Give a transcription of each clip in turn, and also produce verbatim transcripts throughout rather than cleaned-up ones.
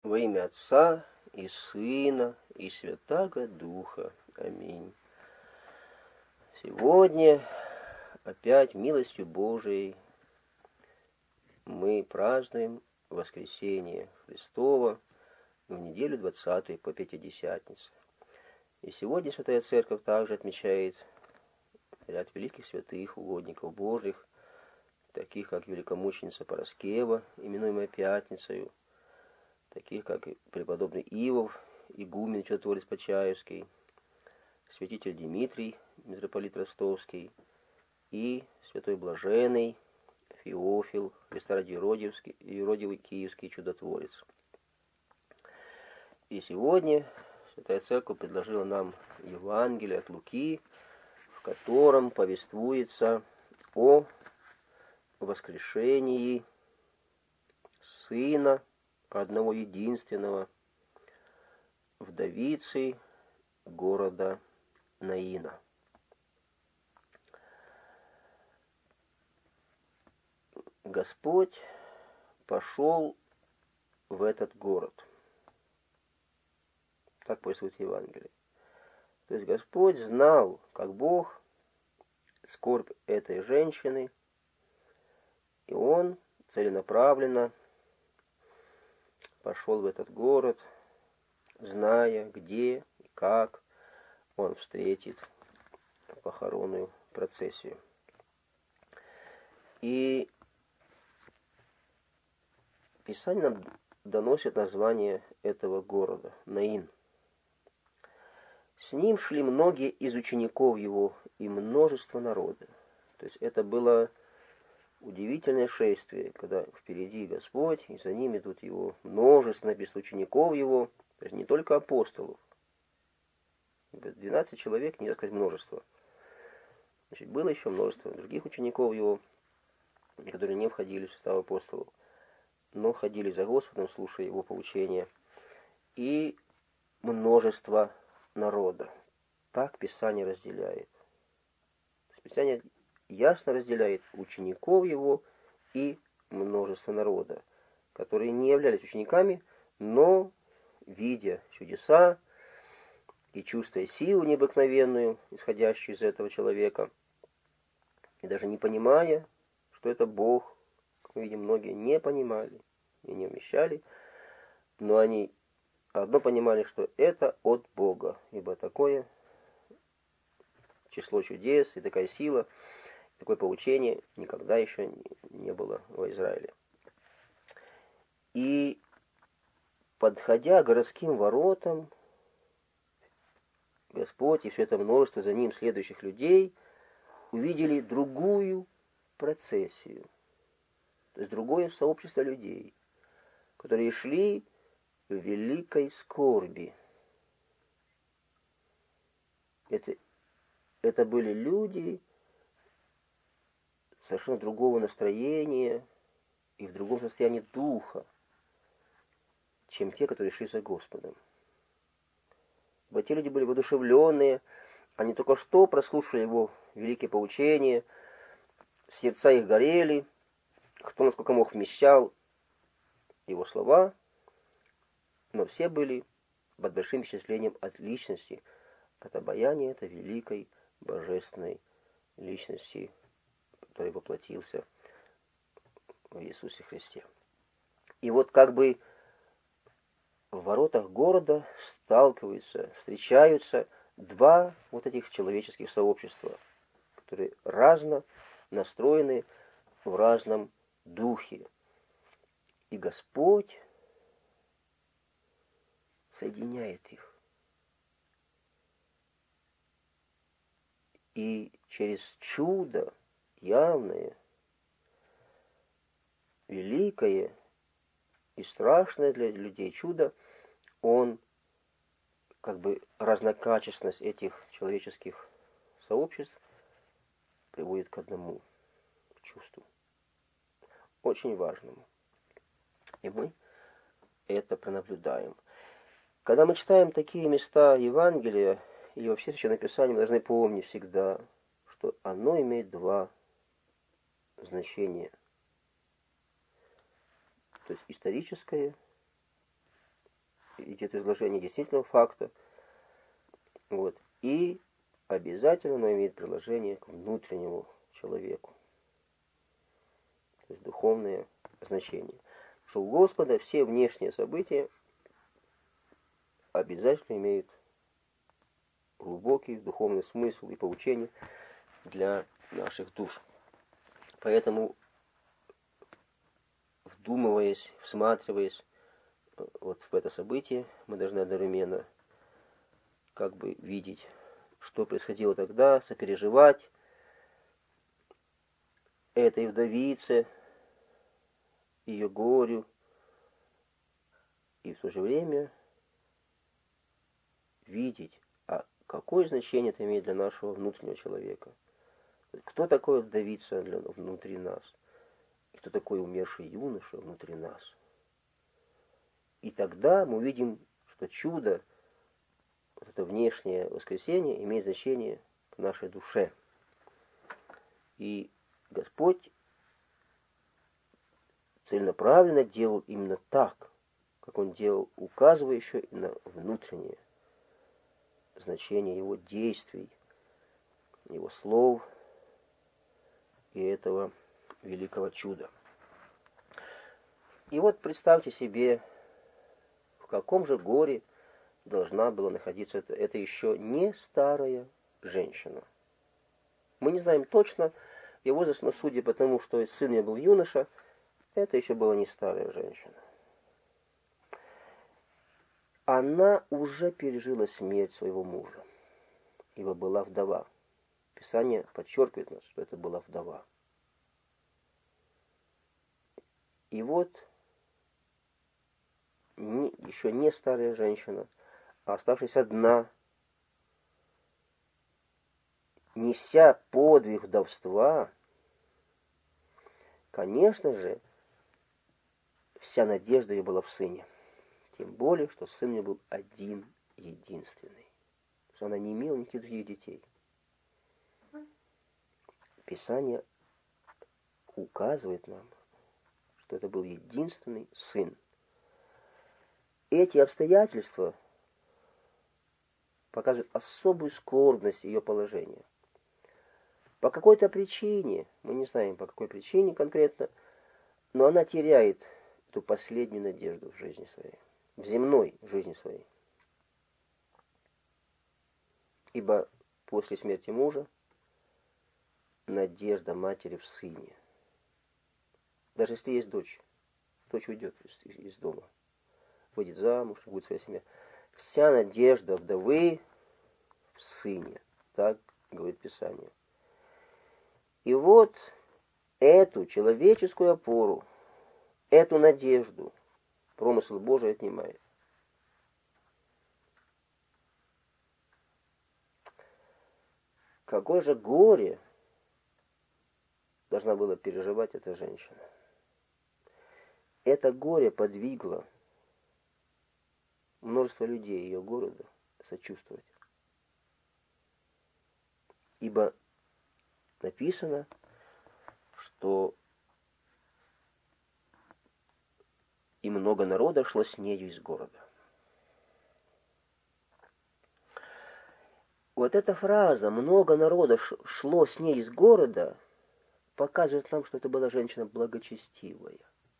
Во имя Отца и Сына и Святаго Духа. Аминь. Сегодня опять милостью Божией мы празднуем воскресение Христово в неделю двадцатую по Пятидесятнице. И сегодня Святая Церковь также отмечает ряд великих святых, угодников Божьих, таких как великомученица Параскева, именуемая Пятницею, таких как преподобный Иов, игумен Чудотворец Почаевский, святитель Дмитрий, митрополит Ростовский, и святой Блаженный Феофил, Христорадий-Юродивский, Юродивый Киевский чудотворец. И сегодня Святая Церковь предложила нам Евангелие от Луки, в котором повествуется о воскрешении сына одного единственного вдовицы города Наина. Господь пошел в этот город. Так повествует Евангелие. То есть Господь знал, как Бог, скорбь этой женщины, и Он целенаправленно пошел в этот город, зная, где и как он встретит похоронную процессию. И Писание нам доносит название этого города – Наин. С ним шли многие из учеников его и множество народа. То есть это было удивительное шествие, когда впереди Господь, и за ним идут его множество, написано, учеников его, то есть не только апостолов. двенадцать человек, не сказать множество. Значит, было еще множество других учеников его, которые не входили в состав апостолов, но ходили за Господом, слушая его поучения, и множество народа. Так Писание разделяет. Писание ясно разделяет учеников его и множество народа, которые не являлись учениками, но, видя чудеса и чувствуя силу необыкновенную, исходящую из этого человека, и даже не понимая, что это Бог, как мы видим, многие не понимали и не умещали, но они одно понимали, что это от Бога, ибо такое число чудес и такая сила, такое поучение никогда еще не было в Израиле. И, подходя к городским воротам, Господь и все это множество за ним следующих людей увидели другую процессию, то есть другое сообщество людей, которые шли в великой скорби. Это, это были люди совершенно другого настроения и в другом состоянии духа, чем те, которые шли за Господом. Ибо те люди были воодушевленные, они только что прослушали его великие поучения, сердца их горели, кто насколько мог вмещал его слова, но все были под большим впечатлением от личности, от обаяния этой великой божественной личности, который воплотился в Иисусе Христе. И вот как бы в воротах города сталкиваются, встречаются два вот этих человеческих сообщества, которые разно настроены в разном духе. И Господь соединяет их. И через чудо явное, великое и страшное для людей чудо, Он как бы разнокачественность этих человеческих сообществ приводит к одному чувству, очень важному. И мы это пронаблюдаем. Когда мы читаем такие места Евангелия и вообще Священное Писание, мы должны помнить всегда, что оно имеет два значения. То есть историческое идет изложение действительного факта. Вот. И обязательно оно имеет приложение к внутреннему человеку. То есть духовное значение. Что у Господа все внешние события обязательно имеют глубокий духовный смысл и поучение для наших душ. Поэтому, вдумываясь, всматриваясь вот в это событие, мы должны одновременно как бы видеть, что происходило тогда, сопереживать этой вдовице, ее горю, и в то же время видеть, а какое значение это имеет для нашего внутреннего человека. Кто такой вдовица для, внутри нас? И кто такой умерший юноша внутри нас? И тогда мы увидим, что чудо, вот это внешнее воскресение, имеет значение к нашей душе. И Господь целенаправленно делал именно так, как Он делал, указывая еще и на внутреннее значение Его действий, Его слов и этого великого чуда. И вот представьте себе, в каком же горе должна была находиться это, это еще не старая женщина. Мы не знаем точно ее возраст, но судя по тому, что сын ее был юноша, это еще была не старая женщина. Она уже пережила смерть своего мужа, ибо была вдова. Писание подчеркивает нас, что это была вдова. И вот не, еще не старая женщина, а оставшись одна, неся подвиг вдовства, конечно же, вся надежда ее была в сыне. Тем более, что сын ее был один, единственный. Что она не имела никаких других детей. Писание указывает нам, что это был единственный сын. Эти обстоятельства показывают особую скорбность ее положения. По какой-то причине, мы не знаем по какой причине конкретно, но она теряет эту последнюю надежду в жизни своей, в земной жизни своей. Ибо после смерти мужа надежда матери в сыне. Даже если есть дочь, дочь уйдет из, из дома, выйдет замуж, будет своя семья. Вся надежда вдовы в сыне, так говорит Писание. И вот эту человеческую опору, эту надежду промысл Божий отнимает. Какое же горе должна была переживать эта женщина? Это горе подвигло множество людей ее города сочувствовать. Ибо написано, что и много народа шло с нею из города. Вот эта фраза «много народа шло с ней из города» показывает нам, что это была женщина благочестивая.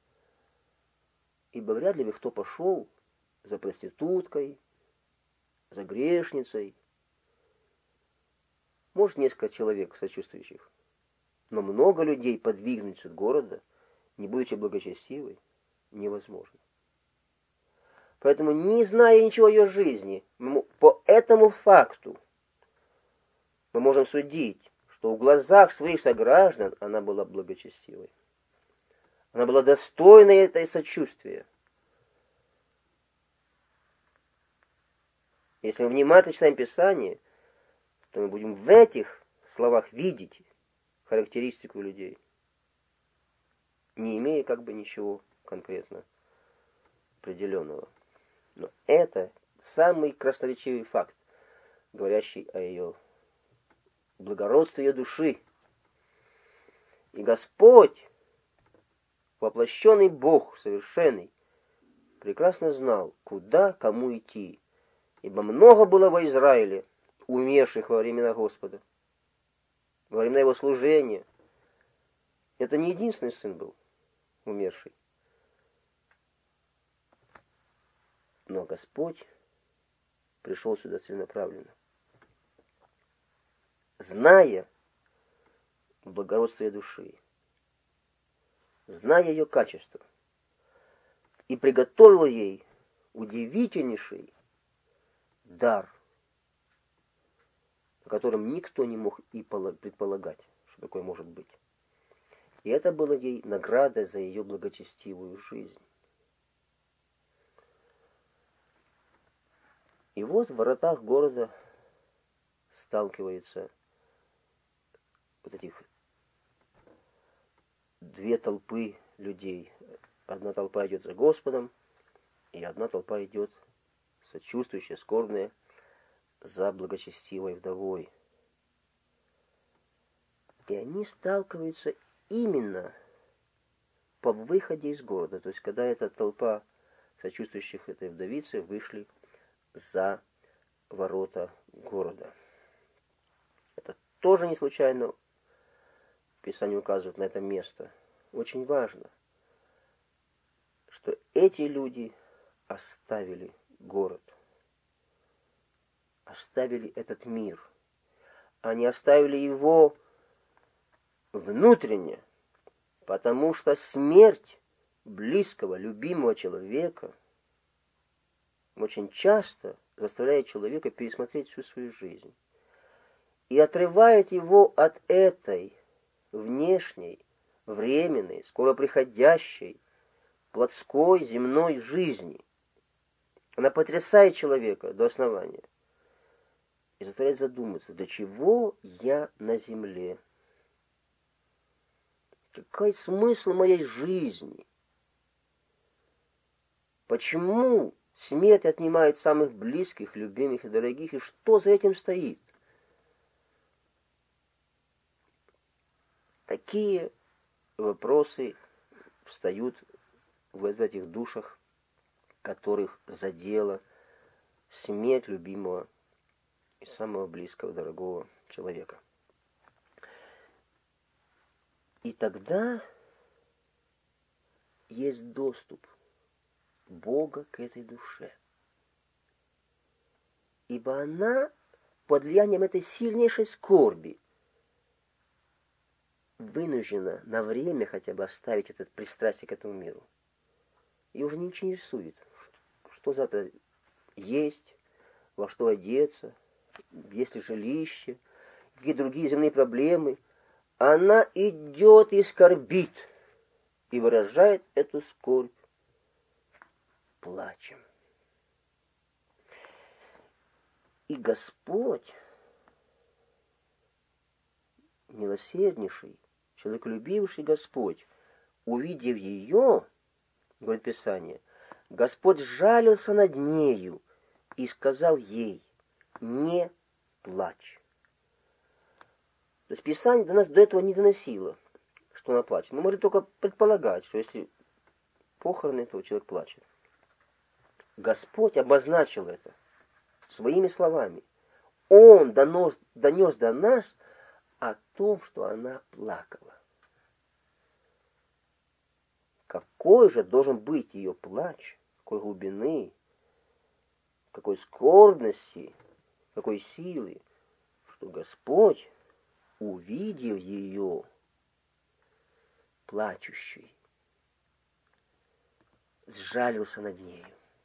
Ибо вряд ли бы кто пошел за проституткой, за грешницей. Может, несколько человек сочувствующих. Но много людей подвигнуть от города, не будучи благочестивой, невозможно. Поэтому, не зная ничего о ее жизни, по этому факту мы можем судить, что в глазах своих сограждан она была благочестивой. Она была достойна этой сочувствия. Если мы внимательно читаем Писание, то мы будем в этих словах видеть характеристику людей, не имея как бы ничего конкретно определенного. Но это самый красноречивый факт, говорящий о ее благородстве ее души. И Господь, воплощенный Бог, совершенный, прекрасно знал, куда кому идти, ибо много было во Израиле умерших во времена Господа, во времена его служения. Это не единственный сын был умерший. Но Господь пришел сюда целенаправленно, зная благородство ее души, зная ее качество, и приготовил ей удивительнейший дар, о котором никто не мог и предполагать, что такое может быть. И это было ей наградой за ее благочестивую жизнь. И вот в воротах города сталкиваются вот этих две толпы людей. Одна толпа идет за Господом, и одна толпа идет, сочувствующая, скорбная, за благочестивой вдовой. И они сталкиваются именно по выходе из города. То есть, когда эта толпа сочувствующих этой вдовице вышли за ворота города. Это тоже не случайно Писание указывает на это место. Очень важно, что эти люди оставили город, оставили этот мир. Они оставили его внутренне, потому что смерть близкого, любимого человека очень часто заставляет человека пересмотреть всю свою жизнь и отрывает его от этой внешней, временной, скоро приходящей, плотской, земной жизни. Она потрясает человека до основания и заставляет задуматься, для чего я на земле? Какой смысл моей жизни? Почему смерть отнимает самых близких, любимых и дорогих, и что за этим стоит? Такие вопросы встают в этих душах, которых задела смерть любимого и самого близкого, дорогого человека. И тогда есть доступ Бога к этой душе. Ибо она под влиянием этой сильнейшей скорби вынуждена на время хотя бы оставить это пристрастие к этому миру. И уже ничего не рисует, что завтра есть, во что одеться, есть ли жилище, какие другие земные проблемы. Она идет и скорбит, и выражает эту скорбь плачем. И Господь, милосерднейший, человеколюбивший Господь, увидев ее, говорит Писание, Господь жалился над нею и сказал ей: не плачь. То есть Писание до нас до этого не доносило, что она плачет. Мы могли только предполагать, что если похороны, то человек плачет. Господь обозначил это своими словами. Он донес, донес до нас о том, что она плакала. Какой же должен быть ее плач, какой глубины, какой скорбности, какой силы, что Господь, увидев ее плачущей, сжалился над нею.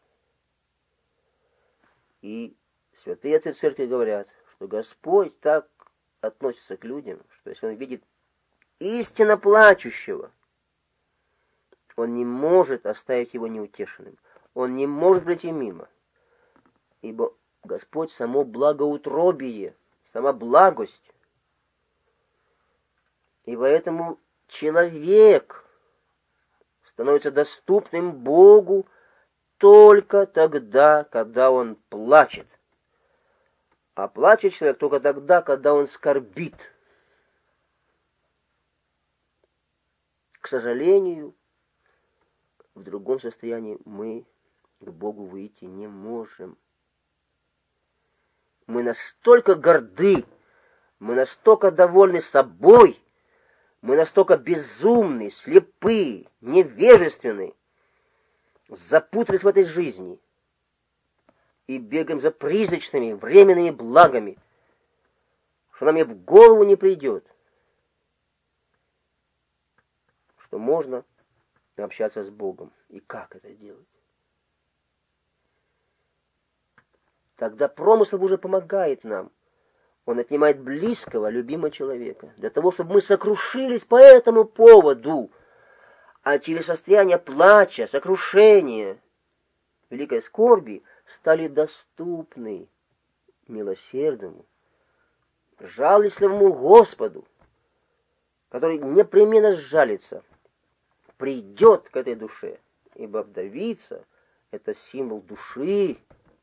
И святые отцы церкви говорят, что Господь так относится к людям, что если Он видит истинно плачущего, Он не может оставить его неутешенным. Он не может пройти мимо. Ибо Господь само благоутробие, сама благость. И поэтому человек становится доступным Богу только тогда, когда он плачет. А плачет человек только тогда, когда он скорбит. К сожалению, в другом состоянии мы к Богу выйти не можем. Мы настолько горды, мы настолько довольны собой, мы настолько безумны, слепы, невежественны, запутались в этой жизни и бегаем за призрачными, временными благами, что нам и в голову не придет, что можно общаться с Богом. И как это делать? Тогда промысл уже помогает нам. Он отнимает близкого, любимого человека, для того, чтобы мы сокрушились по этому поводу, а через состояние плача, сокрушения, великой скорби стали доступны милосердному, жалостливому Господу, который непременно сжалится, придет к этой душе, ибо вдовица — это символ души,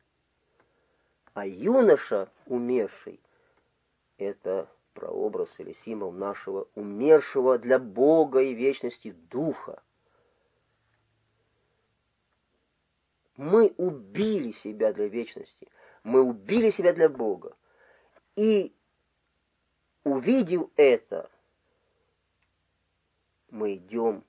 а юноша, умерший, это прообраз или символ нашего умершего для Бога и вечности духа. Мы убили себя для вечности, мы убили себя для Бога. И, увидев это, мы идем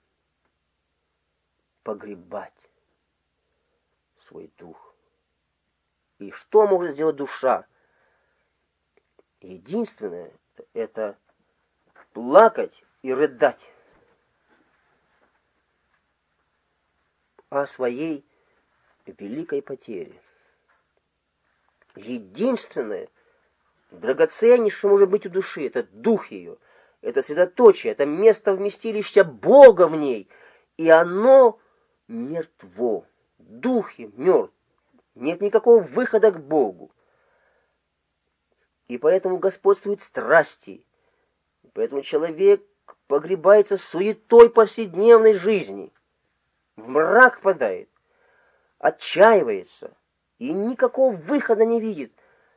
погребать свой дух. И что может сделать душа? Единственное — это плакать и рыдать о своей великой потере. Единственное, драгоценнейшее может быть у души — это дух ее, это средоточие, это место вместилища Бога в ней, и оно мертво, дух ее мертв, нет никакого выхода к Богу. И поэтому господствуют страсти, и поэтому человек погребается суетой повседневной жизни, в мрак падает, отчаивается и никакого выхода не видит.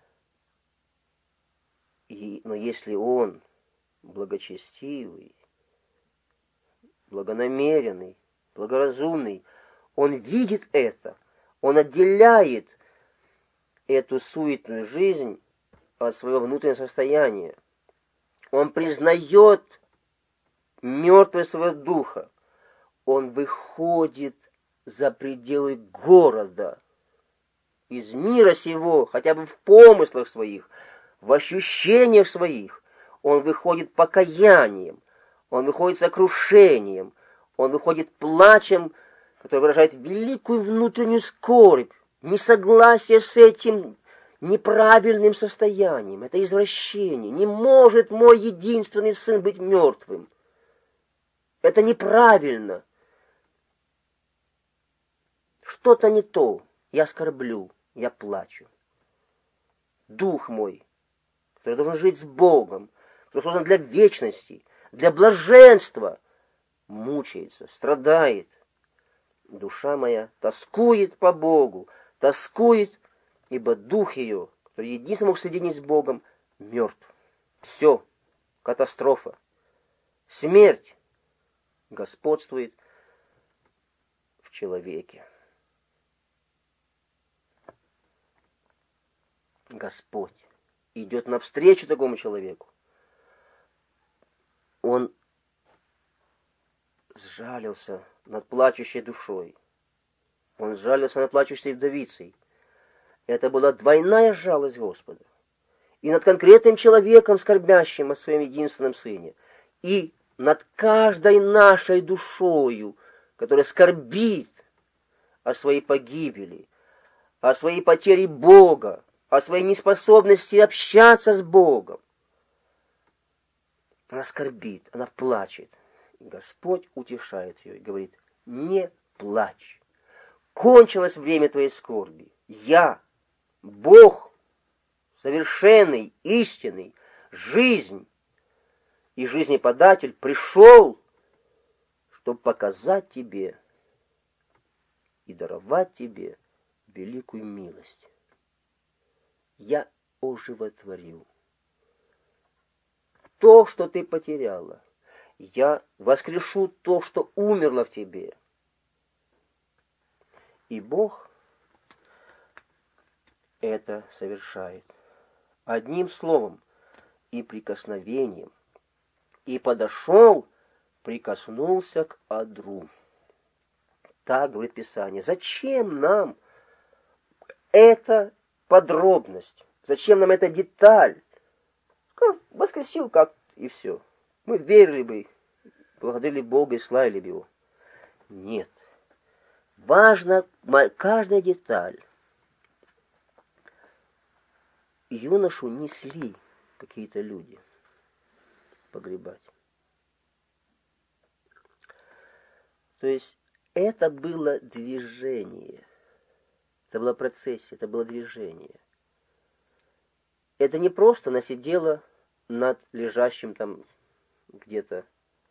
И, но если он благочестивый, благонамеренный, благоразумный, он видит это, он отделяет эту суетную жизнь от своего внутреннего состояния. Он признает мертвое своего духа. Он выходит за пределы города, из мира сего, хотя бы в помыслах своих, в ощущениях своих. Он выходит покаянием, он выходит сокрушением, он выходит плачем, который выражает великую внутреннюю скорбь, несогласие с этим неправильным состоянием. Это извращение. Не может мой единственный сын быть мертвым. Это неправильно. Что-то не то. Я скорблю, я плачу. Дух мой, который должен жить с Богом, который создан для вечности, для блаженства, мучается, страдает. Душа моя тоскует по Богу, тоскует, ибо дух ее, который единственно мог соединить с Богом, мертв. Все, катастрофа. Смерть господствует в человеке. Господь идет навстречу такому человеку. Он сжалился над плачущей душой. Он сжалился над плачущей вдовицей. Это была двойная жалость Господа. И над конкретным человеком, скорбящим о своем единственном сыне, и над каждой нашей душою, которая скорбит о своей погибели, о своей потере Бога, о своей неспособности общаться с Богом. Она скорбит, она плачет. И Господь утешает ее и говорит: не плачь. Кончилось время твоей скорби. Я, Бог, совершенный, истинный, жизнь и жизнеподатель, пришел, чтобы показать тебе и даровать тебе великую милость. Я оживотворю то, что ты потеряла. Я воскрешу то, что умерло в тебе. И Бог это совершает. Одним словом и прикосновением. И подошел, прикоснулся к одру. Так говорит Писание. Зачем нам эта подробность? Зачем нам эта деталь? Воскресил как и все. Мы верили бы, благодарили Бога и славили бы Его. Нет. Важна каждая деталь. Юношу несли какие-то люди погребать. То есть это было движение. Это была процессия, это было движение. Это не просто она сидела над лежащим там где-то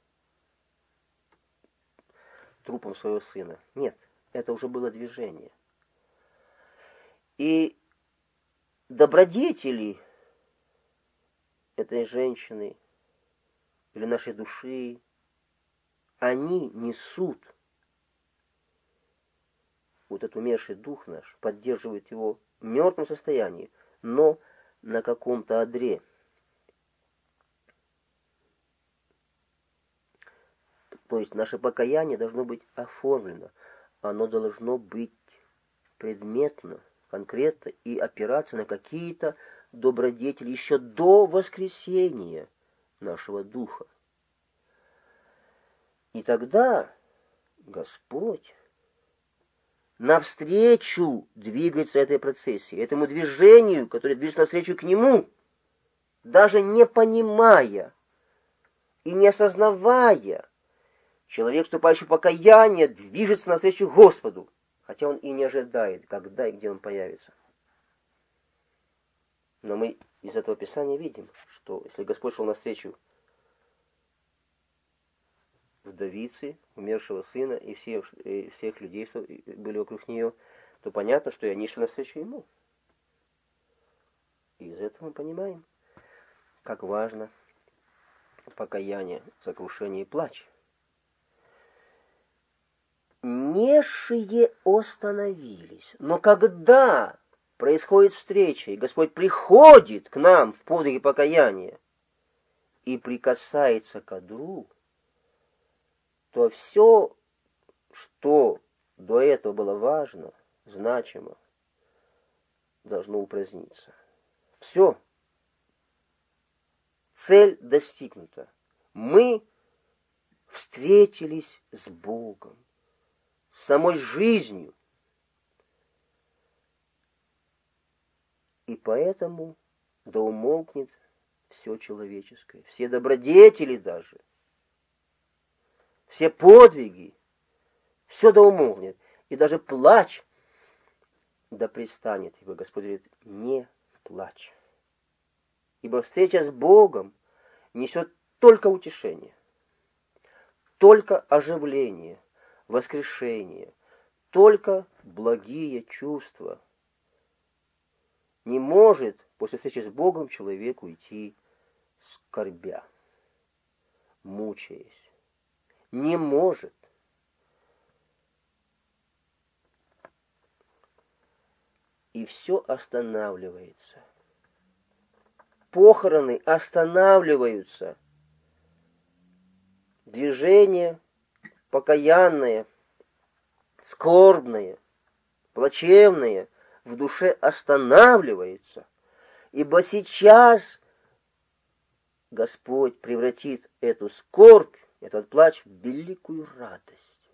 трупом своего сына. Нет, это уже было движение. И добродетели этой женщины или нашей души, они несут вот этот умерший дух наш, поддерживают его в мертвом состоянии, но на каком-то одре. То есть наше покаяние должно быть оформлено, оно должно быть предметно, конкретно и опираться на какие-то добродетели еще до воскресения нашего духа. И тогда Господь навстречу двигается этой процессии, этому движению, которое движется навстречу к Нему, даже не понимая и не осознавая, человек, вступающий в покаяние, движется навстречу Господу, хотя он и не ожидает, когда и где он появится. Но мы из этого Писания видим, что если Господь шел навстречу вдовицы, умершего сына и всех, и всех людей, что были вокруг нее, то понятно, что и они шли навстречу Ему. И из этого мы понимаем, как важно покаяние, сокрушение и плач. Несшие остановились, но когда происходит встреча, и Господь приходит к нам в подвиге покаяния и прикасается к одру, то все, что до этого было важно, значимо, должно упраздниться. Все. Цель достигнута. Мы встретились с Богом, с самой жизнью. И поэтому да умолкнет все человеческое, все добродетели даже, все подвиги, все да умолкнет, и даже плач да пристанет. Ибо Господь говорит, не плачь. Ибо встреча с Богом несет только утешение, только оживление, воскрешение, только благие чувства. Не может после встречи с Богом человек уйти скорбя, мучаясь. Не может. И все останавливается. Похороны останавливаются. Движение покаянное, скорбное, плачевное в душе останавливается. Ибо сейчас Господь превратит эту скорбь, этот плач в великую радость.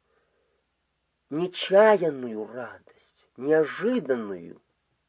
Нечаянную радость, неожиданную.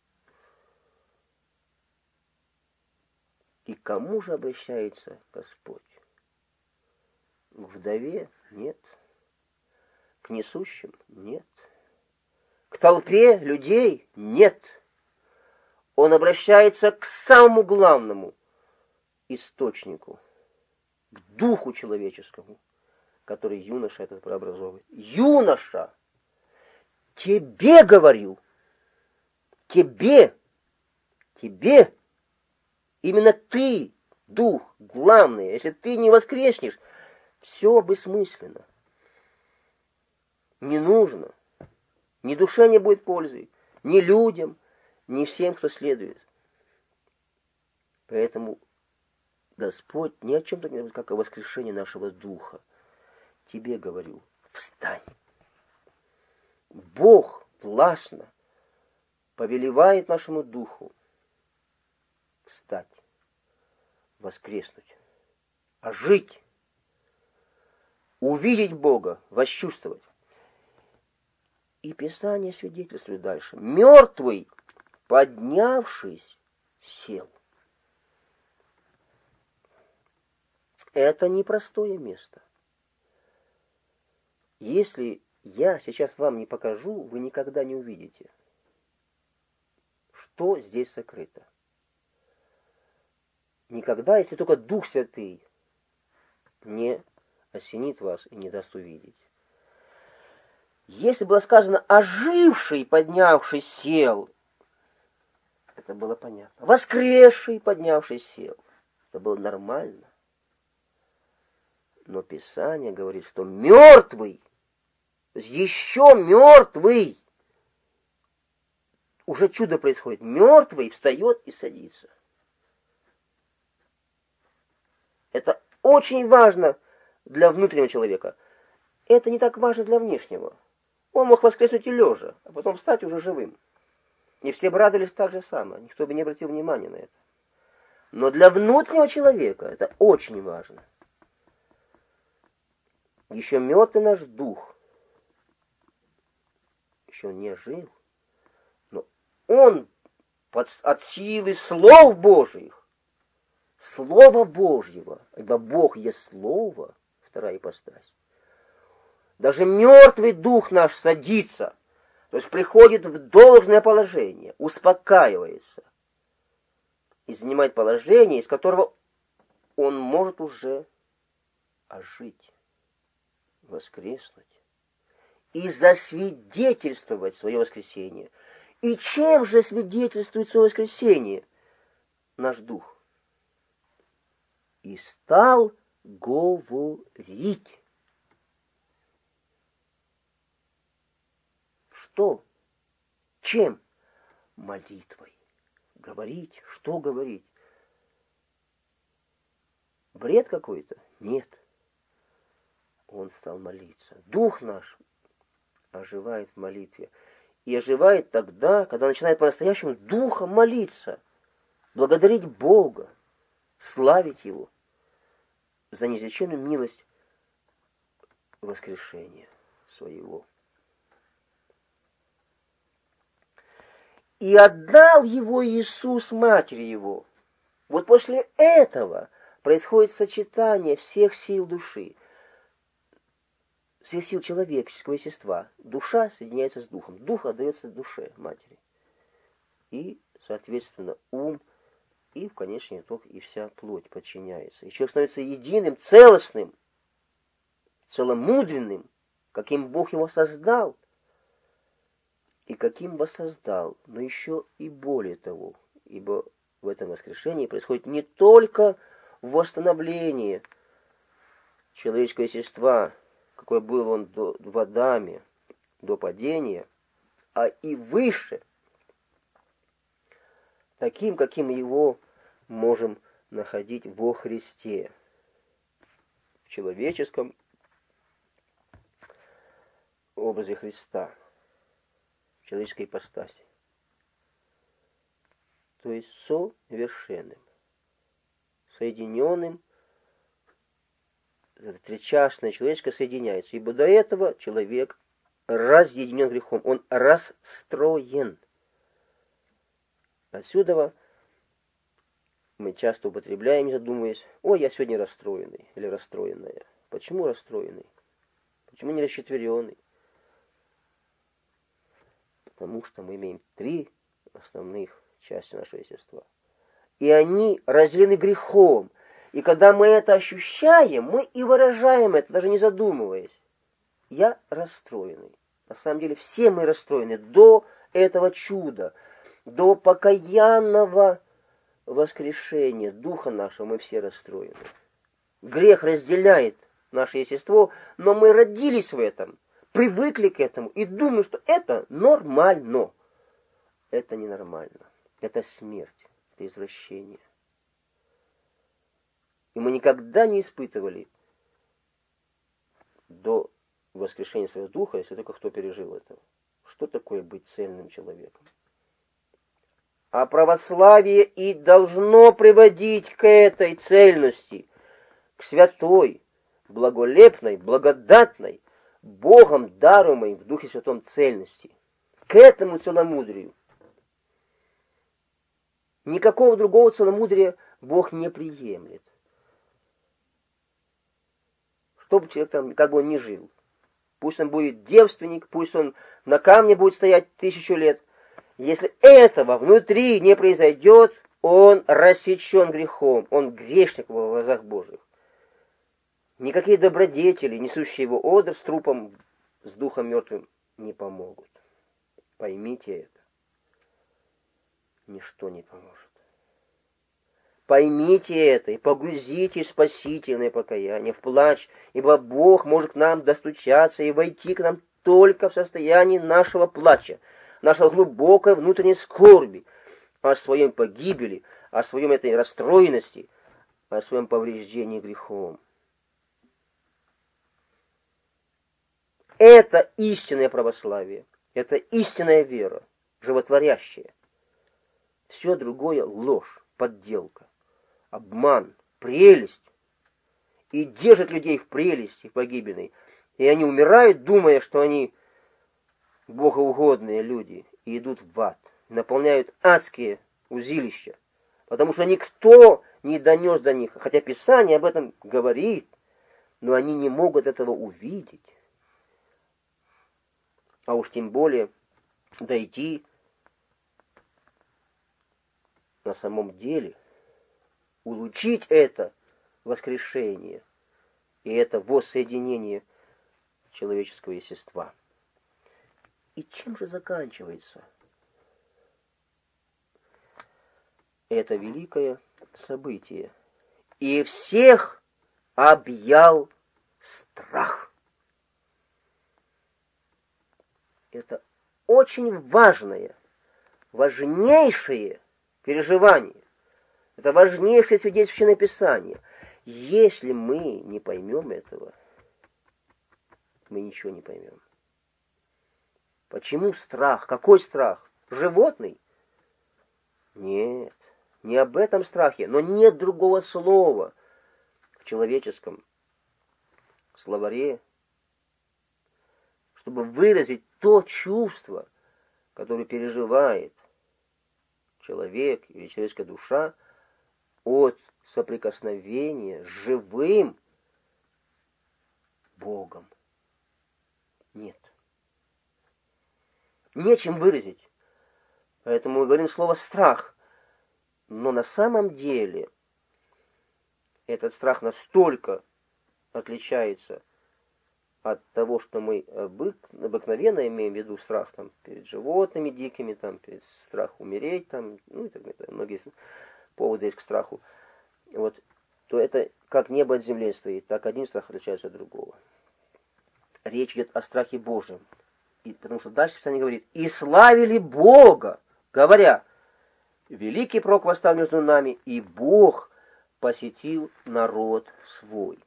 И к кому же обращается Господь? К вдове? Нет. К несущим? Нет. К толпе людей? Нет. Он обращается к самому главному источнику, к духу человеческому, который юноша этот прообразовывает. Юноша! Тебе говорю! Тебе! Тебе! Именно ты, дух, главный. Если ты не воскреснешь, все бессмысленно. Не нужно. Ни душе не будет пользы, ни людям, не всем, кто следует. Поэтому Господь ни о чем-то не говорит, как о воскрешении нашего духа. Тебе говорю, встань. Бог властно повелевает нашему духу встать, воскреснуть, ожить, увидеть Бога, восчувствовать. И Писание свидетельствует дальше. Мертвый, поднявшись, сел. Это непростое место. Если я сейчас вам не покажу, вы никогда не увидите, что здесь сокрыто. Никогда, если только Дух Святый не осенит вас и не даст увидеть. Если было сказано «оживший, поднявший, сел», это было понятно. «Воскресший, поднявший, сел». Это было нормально. Но Писание говорит, что мертвый, то есть еще мертвый, уже чудо происходит, мертвый встает и садится. Это очень важно для внутреннего человека. Это не так важно для внешнего. Он мог воскреснуть и лежа, а потом встать уже живым. И все бы радовались так же самое. Никто бы не обратил внимания на это. Но для внутреннего человека это очень важно. Еще мертвый наш дух. Еще он не жил. Но он под, от силы слов Божьих, Слова Божьего, ибо Бог есть Слово, вторая ипостась. Даже мертвый дух наш садится, то есть приходит в должное положение, успокаивается и занимает положение, из которого он может уже ожить, воскреснуть и засвидетельствовать свое воскресение. И чем же свидетельствует свое воскресение наш дух? И стал говорить. Что? Чем? Молитвой. Говорить. Что говорить? Бред какой-то? Нет. Он стал молиться. Дух наш оживает в молитве. И оживает тогда, когда начинает по-настоящему духом молиться, благодарить Бога, славить Его за неизреченную милость воскрешения своего. И отдал его Иисус матери его. Вот после этого происходит сочетание всех сил души, всех сил человеческого естества. Душа соединяется с духом. Дух отдается душе матери. И, соответственно, ум, и в конечный итог и вся плоть подчиняется. И человек становится единым, целостным, целомудренным, каким Бог его создал, и каким воссоздал, но еще и более того, ибо в этом воскрешении происходит не только восстановление человеческого естества, какой был он до, в Адаме, до падения, а и выше, таким, каким его можем находить во Христе, в человеческом образе Христа, в человеческой ипостаси. То есть совершенным, соединенным, это тричастное человеческое соединяется, ибо до этого человек разъединен грехом, он расстроен. Отсюда мы часто употребляем, не задумываясь, ой, я сегодня расстроенный или расстроенная. Почему расстроенный? Почему не расчетверенный? Потому что мы имеем три основных части нашего естества. И они разделены грехом. И когда мы это ощущаем, мы и выражаем это, даже не задумываясь. Я расстроенный. На самом деле все мы расстроены до этого чуда, до покаянного воскрешения духа нашего мы все расстроены. Грех разделяет наше естество, но мы родились в этом, привыкли к этому и думаем, что это нормально. это ненормально. Это смерть, это извращение. И мы никогда не испытывали до воскрешения своего духа, если только кто пережил это. Что такое быть цельным человеком? А православие и должно приводить к этой цельности, к святой, благолепной, благодатной, Богом даруемой в Духе Святом цельности, к этому целомудрию. Никакого другого целомудрия Бог не приемлет. Чтобы человек там, как бы он ни жил. Пусть он будет девственник, пусть он на камне будет стоять тысячу лет. Если этого внутри не произойдет, он рассечен грехом, он грешник в глазах Божьих. Никакие добродетели, несущие его одр с трупом, с духом мертвым, не помогут. Поймите это. Ничто не поможет. Поймите это и погрузитесь в спасительное покаяние, в плач, ибо Бог может к нам достучаться и войти к нам только в состоянии нашего плача, нашей глубокой внутренней скорби о своем погибели, о своем этой расстроенности, о своем повреждении грехом. Это истинное православие, это истинная вера, животворящая. Все другое — ложь, подделка, обман, прелесть. И держит людей в прелести погибельной. И они умирают, думая, что они богоугодные люди, и идут в ад, наполняют адские узилища, потому что никто не донес до них, хотя Писание об этом говорит, но они не могут этого увидеть. А уж тем более дойти на самом деле, улучшить это воскрешение и это воссоединение человеческого естества. И чем же заканчивается это великое событие? И всех объял страх. Это очень важное, важнейшее переживание. Это важнейшее свидетельство Писания. Если мы не поймем этого, мы ничего не поймем. Почему страх? Какой страх? Животный? Нет, не об этом страхе, но нет другого слова в человеческом словаре, чтобы выразить то чувство, которое переживает человек или человеческая душа от соприкосновения с живым Богом. Нет. Нечем выразить. Поэтому мы говорим слово «страх». Но на самом деле этот страх настолько отличается от того, что мы обыкновенно имеем в виду страх там, перед животными дикими, там, перед страх умереть, там, ну и так далее. Многие поводы есть к страху. Вот, то это как небо от земли стоит, так один страх отличается от другого. Речь идет о страхе Божьем. И, потому что дальше Писание говорит: «И славили Бога, говоря, великий пророк восстал между нами, и Бог посетил народ свой».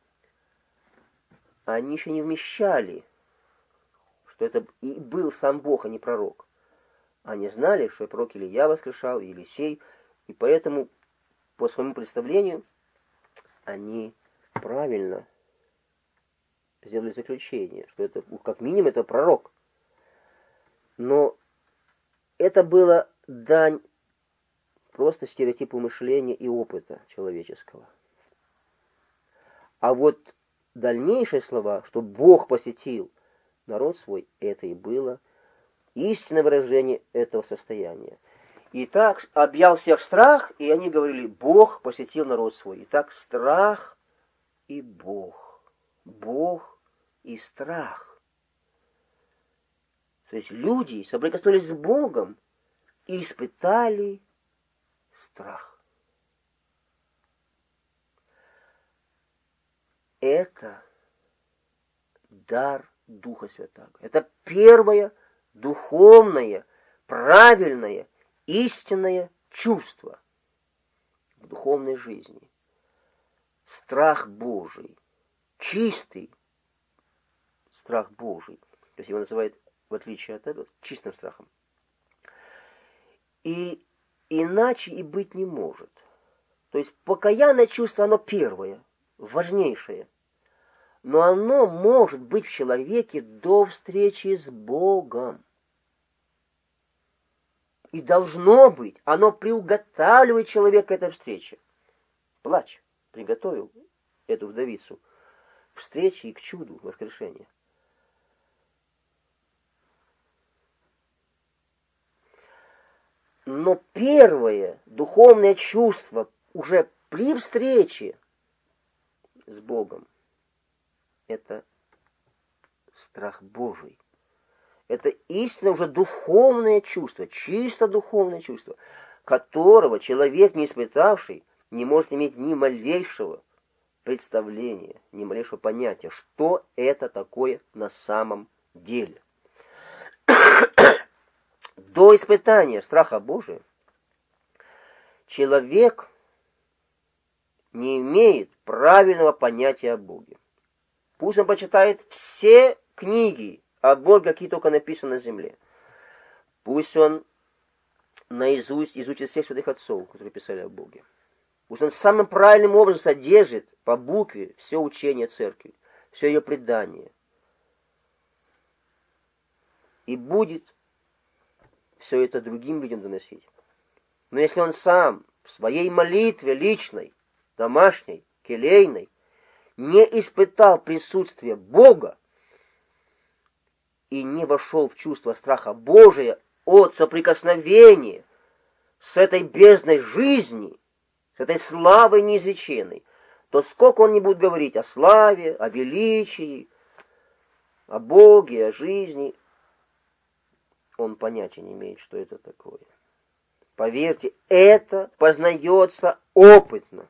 Они еще не вмещали, что это и был сам Бог, а не пророк. Они знали, что пророк Илия воскрешал, и Елисей, и поэтому, по своему представлению, они правильно сделали заключение, что это, как минимум, это пророк. Но это было дань просто стереотипу мышления и опыта человеческого. А вот дальнейшие слова, что Бог посетил народ свой, это и было истинное выражение этого состояния. Итак, объял всех страх, и они говорили: Бог посетил народ свой. Итак, страх и Бог. Бог и страх. То есть люди соприкоснулись с Богом и испытали страх. Это дар Духа Святаго. Это первое духовное правильное, истинное чувство в духовной жизни. Страх Божий, чистый страх Божий. То есть его называют, в отличие от этого, чистым страхом. И иначе и быть не может. То есть покаянное чувство, оно первое, важнейшее. Но оно может быть в человеке до встречи с Богом. И должно быть, оно приуготавливает человека к этой встрече. Плач приготовил эту вдовицу к встрече и к чуду воскрешения. Но первое духовное чувство уже при встрече с Богом — это страх Божий. Это истинно уже духовное чувство, чисто духовное чувство, которого человек, не испытавший, не может иметь ни малейшего представления, ни малейшего понятия, что это такое на самом деле. До испытания страха Божия человек не имеет правильного понятия о Боге. Пусть он почитает все книги о Боге, какие только написаны на земле. Пусть он наизусть изучит всех святых отцов, которые писали о Боге. Пусть он самым правильным образом содержит по букве все учение церкви, все ее предание. И будет все это другим людям доносить. Но если он сам в своей молитве личной, домашней, келейной, не испытал присутствия Бога и не вошел в чувство страха Божия от соприкосновения с этой бездной жизни, с этой славой неизреченной, то сколько он не будет говорить о славе, о величии, о Боге, о жизни, он понятия не имеет, что это такое. Поверьте, это познается опытно.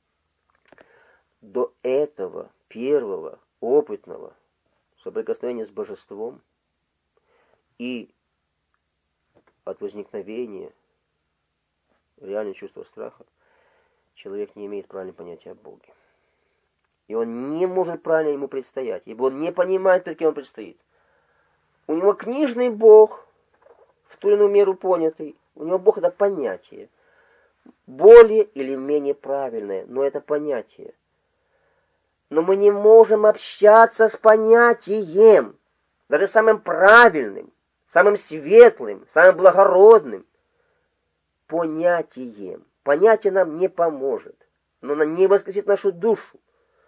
До этого первого опытного соприкосновения с Божеством и от возникновения реального чувства страха человек не имеет правильного понятия о Боге. И он не может правильно ему предстоять, ибо он не понимает, перед кем он предстоит. У него книжный Бог, в ту или иную меру понятый, у него Бог — это понятие. Более или менее правильное, но это понятие. Но мы не можем общаться с понятием, даже самым правильным, самым светлым, самым благородным понятием. Понятие нам не поможет, но оно не воскресит нашу душу.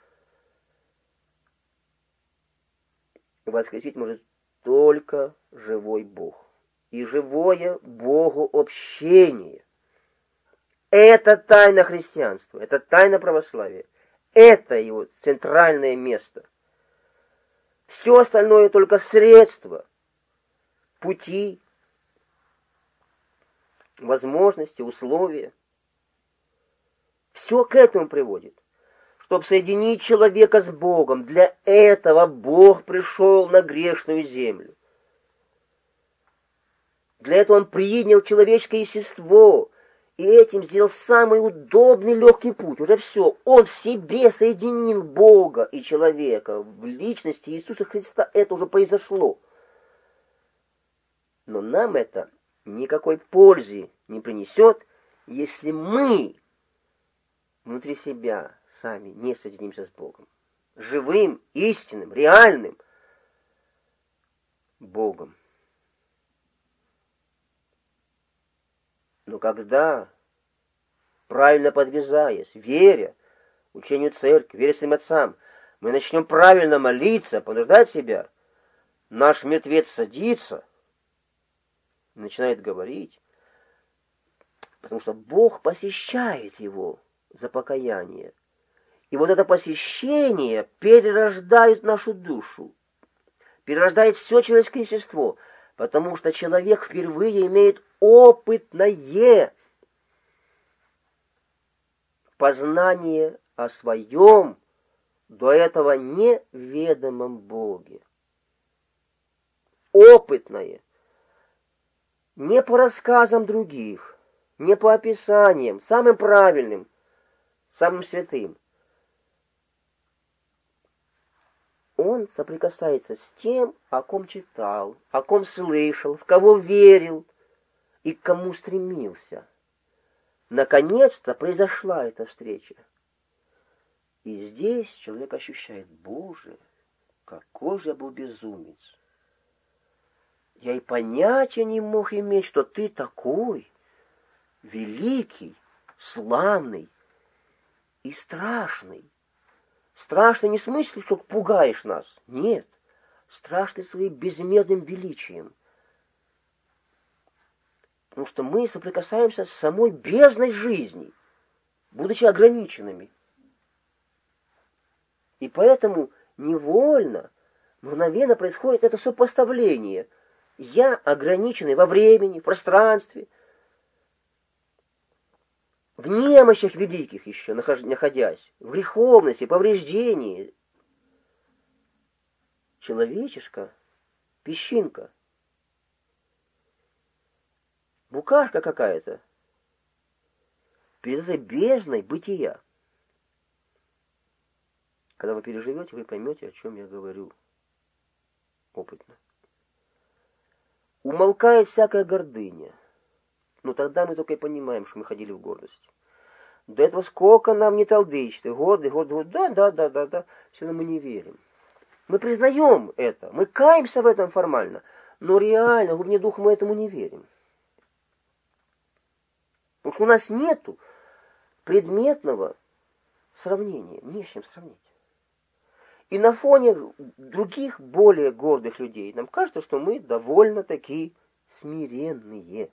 Воскресить может только живой Бог. И живое Богу общение. Это тайна христианства, это тайна православия. Это его центральное место. Все остальное только средства, пути, возможности, условия. Все к этому приводит. Чтобы соединить человека с Богом, для этого Бог пришел на грешную землю. Для этого Он принял человеческое естество, и этим сделал самый удобный, легкий путь. Уже все. Он в себе соединил Бога и человека. В личности Иисуса Христа это уже произошло. Но нам это никакой пользы не принесет, если мы внутри себя сами не соединимся с Богом. Живым, истинным, реальным Богом. Но когда, правильно подвязаясь, веря учению церкви, веря своим отцам, мы начнем правильно молиться, понуждать себя, наш мертвец садится, начинает говорить, потому что Бог посещает его за покаяние. И вот это посещение перерождает нашу душу, перерождает все человеческое естество, потому что человек впервые имеет опытное познание о своем до этого неведомом Боге. Опытное. не по рассказам других, не по описаниям, самым правильным, самым святым. Он соприкасается с тем, о ком читал, о ком слышал, в кого верил и к кому стремился. Наконец-то произошла эта встреча. И здесь человек ощущает: Боже, какой же я был безумец. Я и понятия не мог иметь, что ты такой великий, славный и страшный. Страшный не в смысле, что пугаешь нас. Нет. Страшный своим безмерным величием. Потому что мы соприкасаемся с самой бездной жизни, будучи ограниченными. И поэтому невольно, мгновенно происходит это сопоставление. Я ограниченный во времени, в пространстве, в немощах великих еще находясь, в греховности, повреждении. Человечишка, песчинка, букашка какая-то, перед этой бездной бытия. Когда вы переживете, вы поймете, о чем я говорю опытно. Умолкает всякая гордыня. Ну, тогда мы только и понимаем, что мы ходили в гордость. До этого сколько нам не толдычит, гордый, гордый, гордый, да, да, да, да, да, все равно мы не верим. Мы признаем это, мы каемся в этом формально, но реально, в глубине духа мы этому не верим. Потому что у нас нету предметного сравнения, не с чем сравнить. И на фоне других, более гордых людей, нам кажется, что мы довольно-таки смиренные.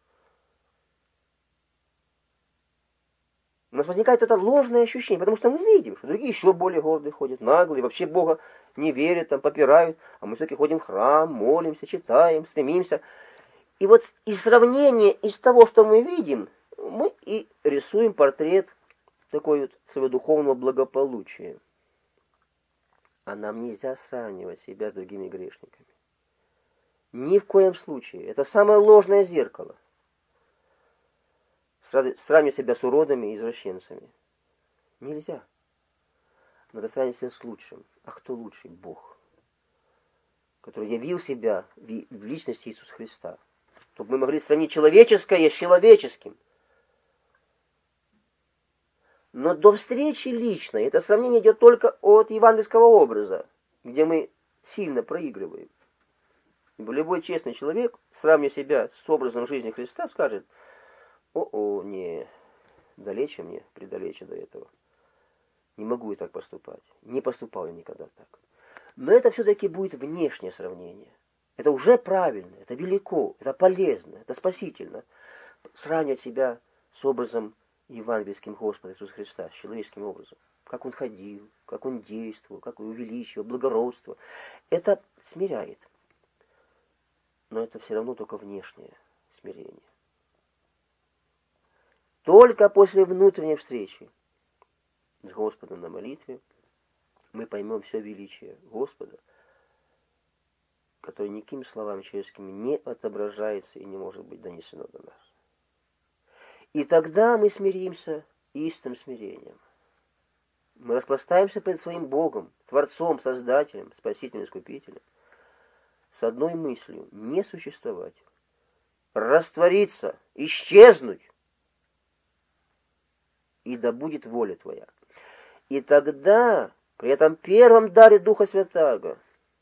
У нас возникает это ложное ощущение, потому что мы видим, что другие еще более гордые ходят, наглые, вообще Бога не верят, там попирают, а мы все-таки ходим в храм, молимся, читаем, стремимся. И вот из сравнения, из того, что мы видим, мы и рисуем портрет такой вот своего духовного благополучия. А нам нельзя сравнивать себя с другими грешниками. Ни в коем случае. Это самое ложное зеркало. Сравнивать себя с уродами и извращенцами. Нельзя. Надо сравнивать себя с лучшим. А кто лучший? Бог. Который явил себя в личности Иисуса Христа. Чтобы мы могли сравнить человеческое с человеческим. Но до встречи личной это сравнение идет только от евангельского образа, где мы сильно проигрываем. Ибо любой честный человек, сравнивая себя с образом жизни Христа, скажет: о-о, не, далече мне, предалече до этого. Не могу я так поступать. Не поступал я никогда так. Но это все-таки будет внешнее сравнение. Это уже правильно, это велико, это полезно, это спасительно. Сравнивать себя с образом евангельским Господа Иисуса Христа, с человеческим образом. Как Он ходил, как Он действовал, как Он увеличивал, благородство. Это смиряет. Но это все равно только внешнее смирение. Только после внутренней встречи с Господом на молитве мы поймем все величие Господа, которое никакими словами человеческими не отображается и не может быть донесено до нас. И тогда мы смиримся истинным смирением. Мы распластаемся перед своим Богом, Творцом, Создателем, Спасителем, Искупителем, с одной мыслью: не существовать, раствориться, исчезнуть, и да будет воля Твоя. И тогда, при этом первом даре Духа Святаго,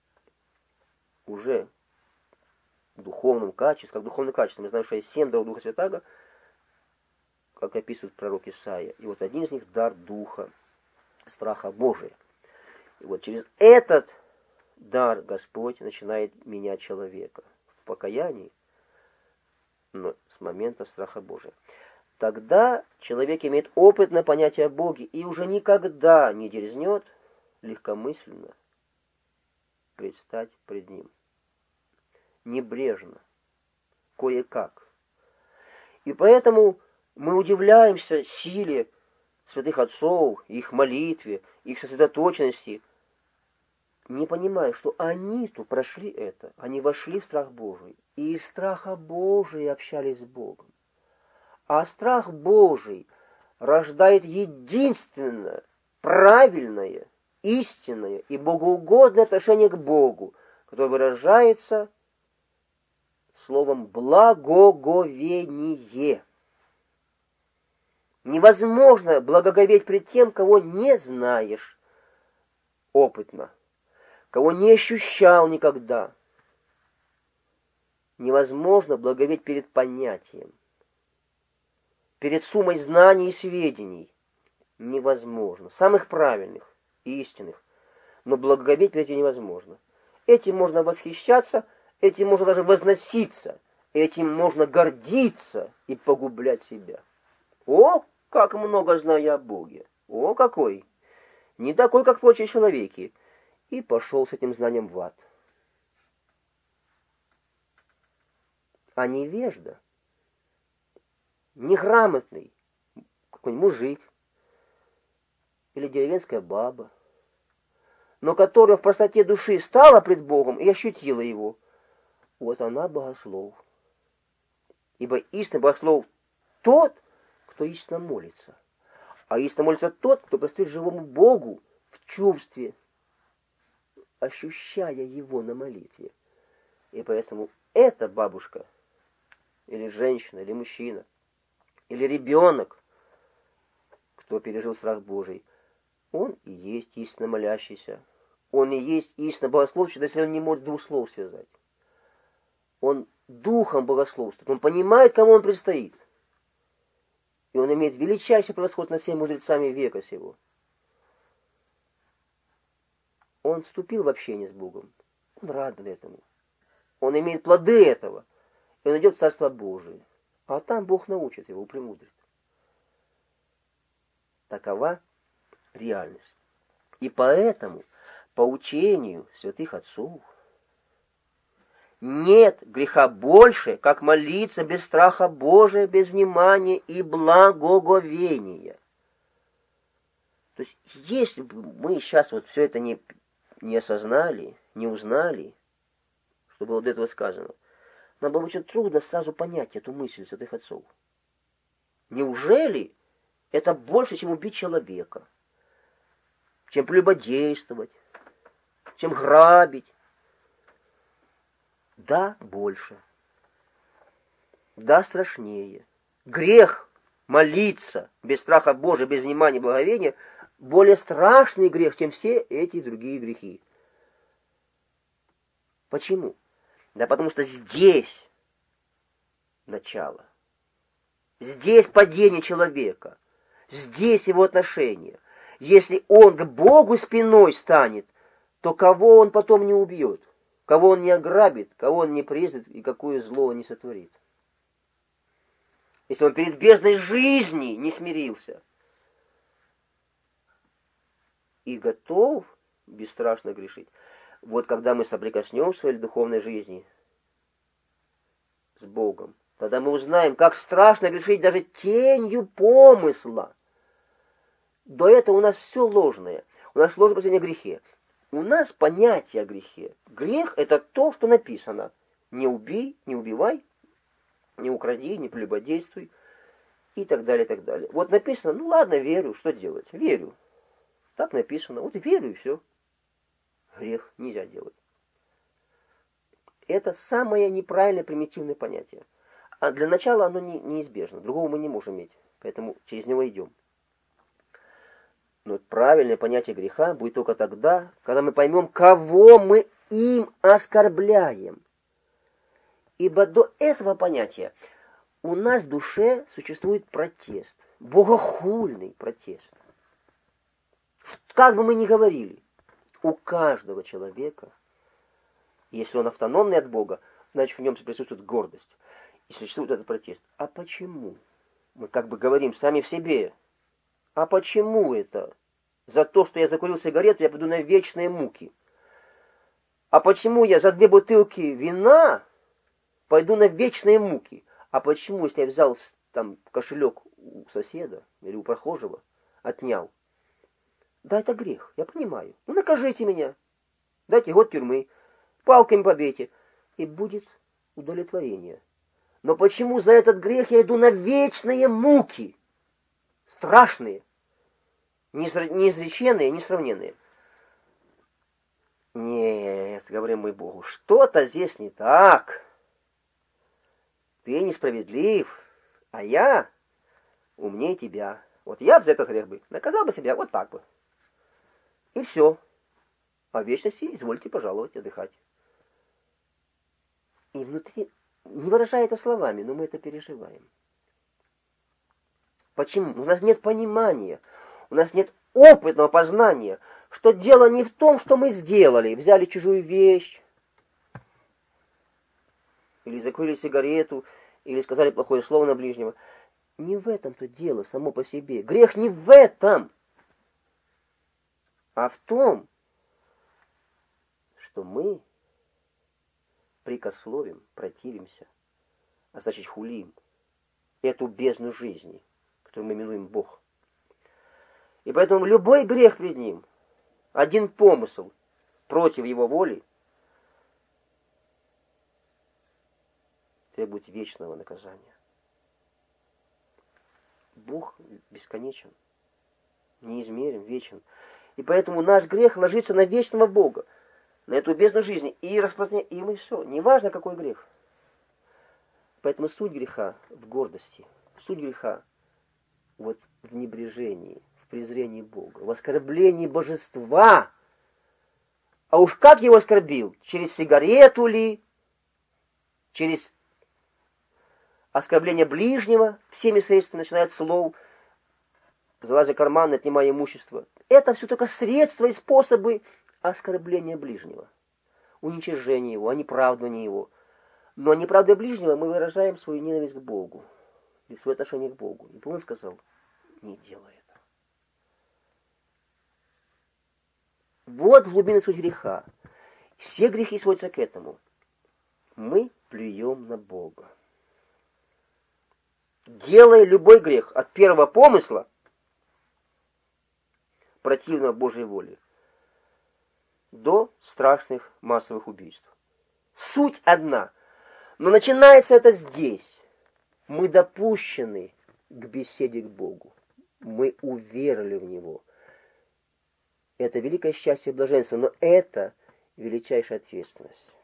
уже в духовном качестве, как духовное качество, мы знаем, что есть семь даров Духа Святаго, как описывает пророк Исаия. И вот один из них — дар Духа, страха Божия. И вот через этот дар Господь начинает менять человека в покаянии, но с момента страха Божия. Тогда человек имеет опытное понятие о Боге и уже никогда не дерзнет легкомысленно предстать пред Ним. Небрежно, кое-как. И поэтому мы удивляемся силе святых отцов, их молитве, их сосредоточенности, не понимая, что они-то прошли это, они вошли в страх Божий, и из страха Божия общались с Богом. А страх Божий рождает единственное, правильное, истинное и богоугодное отношение к Богу, которое выражается словом «благоговение». Невозможно благоговеть пред тем, кого не знаешь опытно, кого не ощущал никогда. Невозможно благоговеть перед понятием, перед суммой знаний и сведений. Невозможно. Самых правильных и истинных. Но благоговеть перед этим невозможно. Этим можно восхищаться, этим можно даже возноситься, этим можно гордиться и погублять себя. О, как много знаю я о Боге! О, какой! Не такой, как прочие человеки. И пошел с этим знанием в ад. А невежда, неграмотный какой-нибудь мужик или деревенская баба, но которая в простоте души стала пред Богом и ощутила его, вот она богослов. Ибо истинный богослов тот, кто истинно молится. А истинно молится тот, кто предстоит живому Богу в чувстве, ощущая его на молитве. И поэтому эта бабушка, или женщина, или мужчина, или ребенок, кто пережил страх Божий, он и есть истинно молящийся. Он и есть истинно богословщик, если он не может двух слов связать. Он духом богословствует, он понимает, кому он предстоит. И он имеет величайший превосходство над всеми мудрецами века сего. Он вступил в общение с Богом. Он рад этому. Он имеет плоды этого. И он идет в Царство Божие. А там Бог научит его, упремудрит. Такова реальность. И поэтому, по учению святых отцов, нет греха больше, как молиться без страха Божия, без внимания и благоговения. То есть, если бы мы сейчас вот все это не, не осознали, не узнали, что было до этого сказано, нам было очень трудно сразу понять эту мысль святых отцов. Неужели это больше, чем убить человека, чем прелюбодействовать, чем грабить? Да, больше. Да, страшнее. Грех молиться без страха Божия, без внимания и благовения более страшный грех, чем все эти другие грехи. Почему? Да потому что здесь начало. Здесь падение человека. Здесь его отношения. Если он к Богу спиной станет, то кого он потом не убьет? Кого он не ограбит, кого он не презрит и какое зло он не сотворит. Если он перед бездной жизни не смирился и готов бесстрашно грешить, вот когда мы соприкоснемся в своей духовной жизни с Богом, тогда мы узнаем, как страшно грешить даже тенью помысла. До этого у нас все ложное. У нас ложное представление о грехе. У нас понятие о грехе. Грех — это то, что написано. Не убей, не убивай, не укради, не прелюбодействуй и так далее, и так далее. Вот написано, ну ладно, верю, что делать? Верю. Так написано, вот верю и все. Грех нельзя делать. Это самое неправильное примитивное понятие. А для начала оно не, неизбежно, другого мы не можем иметь, поэтому через него идем. Но правильное понятие греха будет только тогда, когда мы поймем, кого мы им оскорбляем. Ибо до этого понятия у нас в душе существует протест, богохульный протест. Как бы мы ни говорили, у каждого человека, если он автономный от Бога, значит в нем присутствует гордость. И существует этот протест. А почему? Мы как бы говорим сами в себе. А почему это? За то, что я закурил сигарету, я пойду на вечные муки. А почему я за две бутылки вина пойду на вечные муки? А почему, если я взял там кошелек у соседа или у прохожего, отнял? Да, это грех, я понимаю. Ну, накажите меня. Дайте год тюрьмы, палками побейте, и будет удовлетворение. Но почему за этот грех я иду на вечные муки? Страшные, неизреченные, несравненные. Нет, говорим мы Богу, что-то здесь не так. Ты несправедлив, а я умнее тебя. Вот я бы за этот грех бы наказал бы себя вот так бы. И все. А в вечности извольте пожаловать, отдыхать. И внутри, не выражая это словами, но мы это переживаем. Почему? У нас нет понимания, у нас нет опытного познания, что дело не в том, что мы сделали, взяли чужую вещь, или закурили сигарету, или сказали плохое слово на ближнего. Не в этом-то дело само по себе. Грех не в этом, а в том, что мы прикословим, противимся, а значит хулим эту бездну жизни, которую мы именуем Бог. И поэтому любой грех пред Ним, один помысл против Его воли, требует вечного наказания. Бог бесконечен, неизмерен, вечен. И поэтому наш грех ложится на вечного Бога, на эту бездну жизни, и распространяет, и мы все. Неважно, какой грех. Поэтому суть греха в гордости, суть греха вот в небрежении, в презрении Бога, в оскорблении божества. А уж как его оскорбил? Через сигарету ли? Через оскорбление ближнего, всеми средствами, начиная от слов, залазя в карман, отнимая имущество. Это все только средства и способы оскорбления ближнего, уничижения его, онеправдывания его. Но неправдой ближнего мы выражаем свою ненависть к Богу и свое отношение к Богу. И он сказал, не делай это. Вот глубина суть греха. Все грехи сводятся к этому. Мы плюем на Бога. Делая любой грех от первого помысла, противного Божьей воле, до страшных массовых убийств. Суть одна. Но начинается это здесь. Мы допущены к беседе к Богу. Мы уверовали в Него. Это великое счастье и блаженство, но это величайшая ответственность.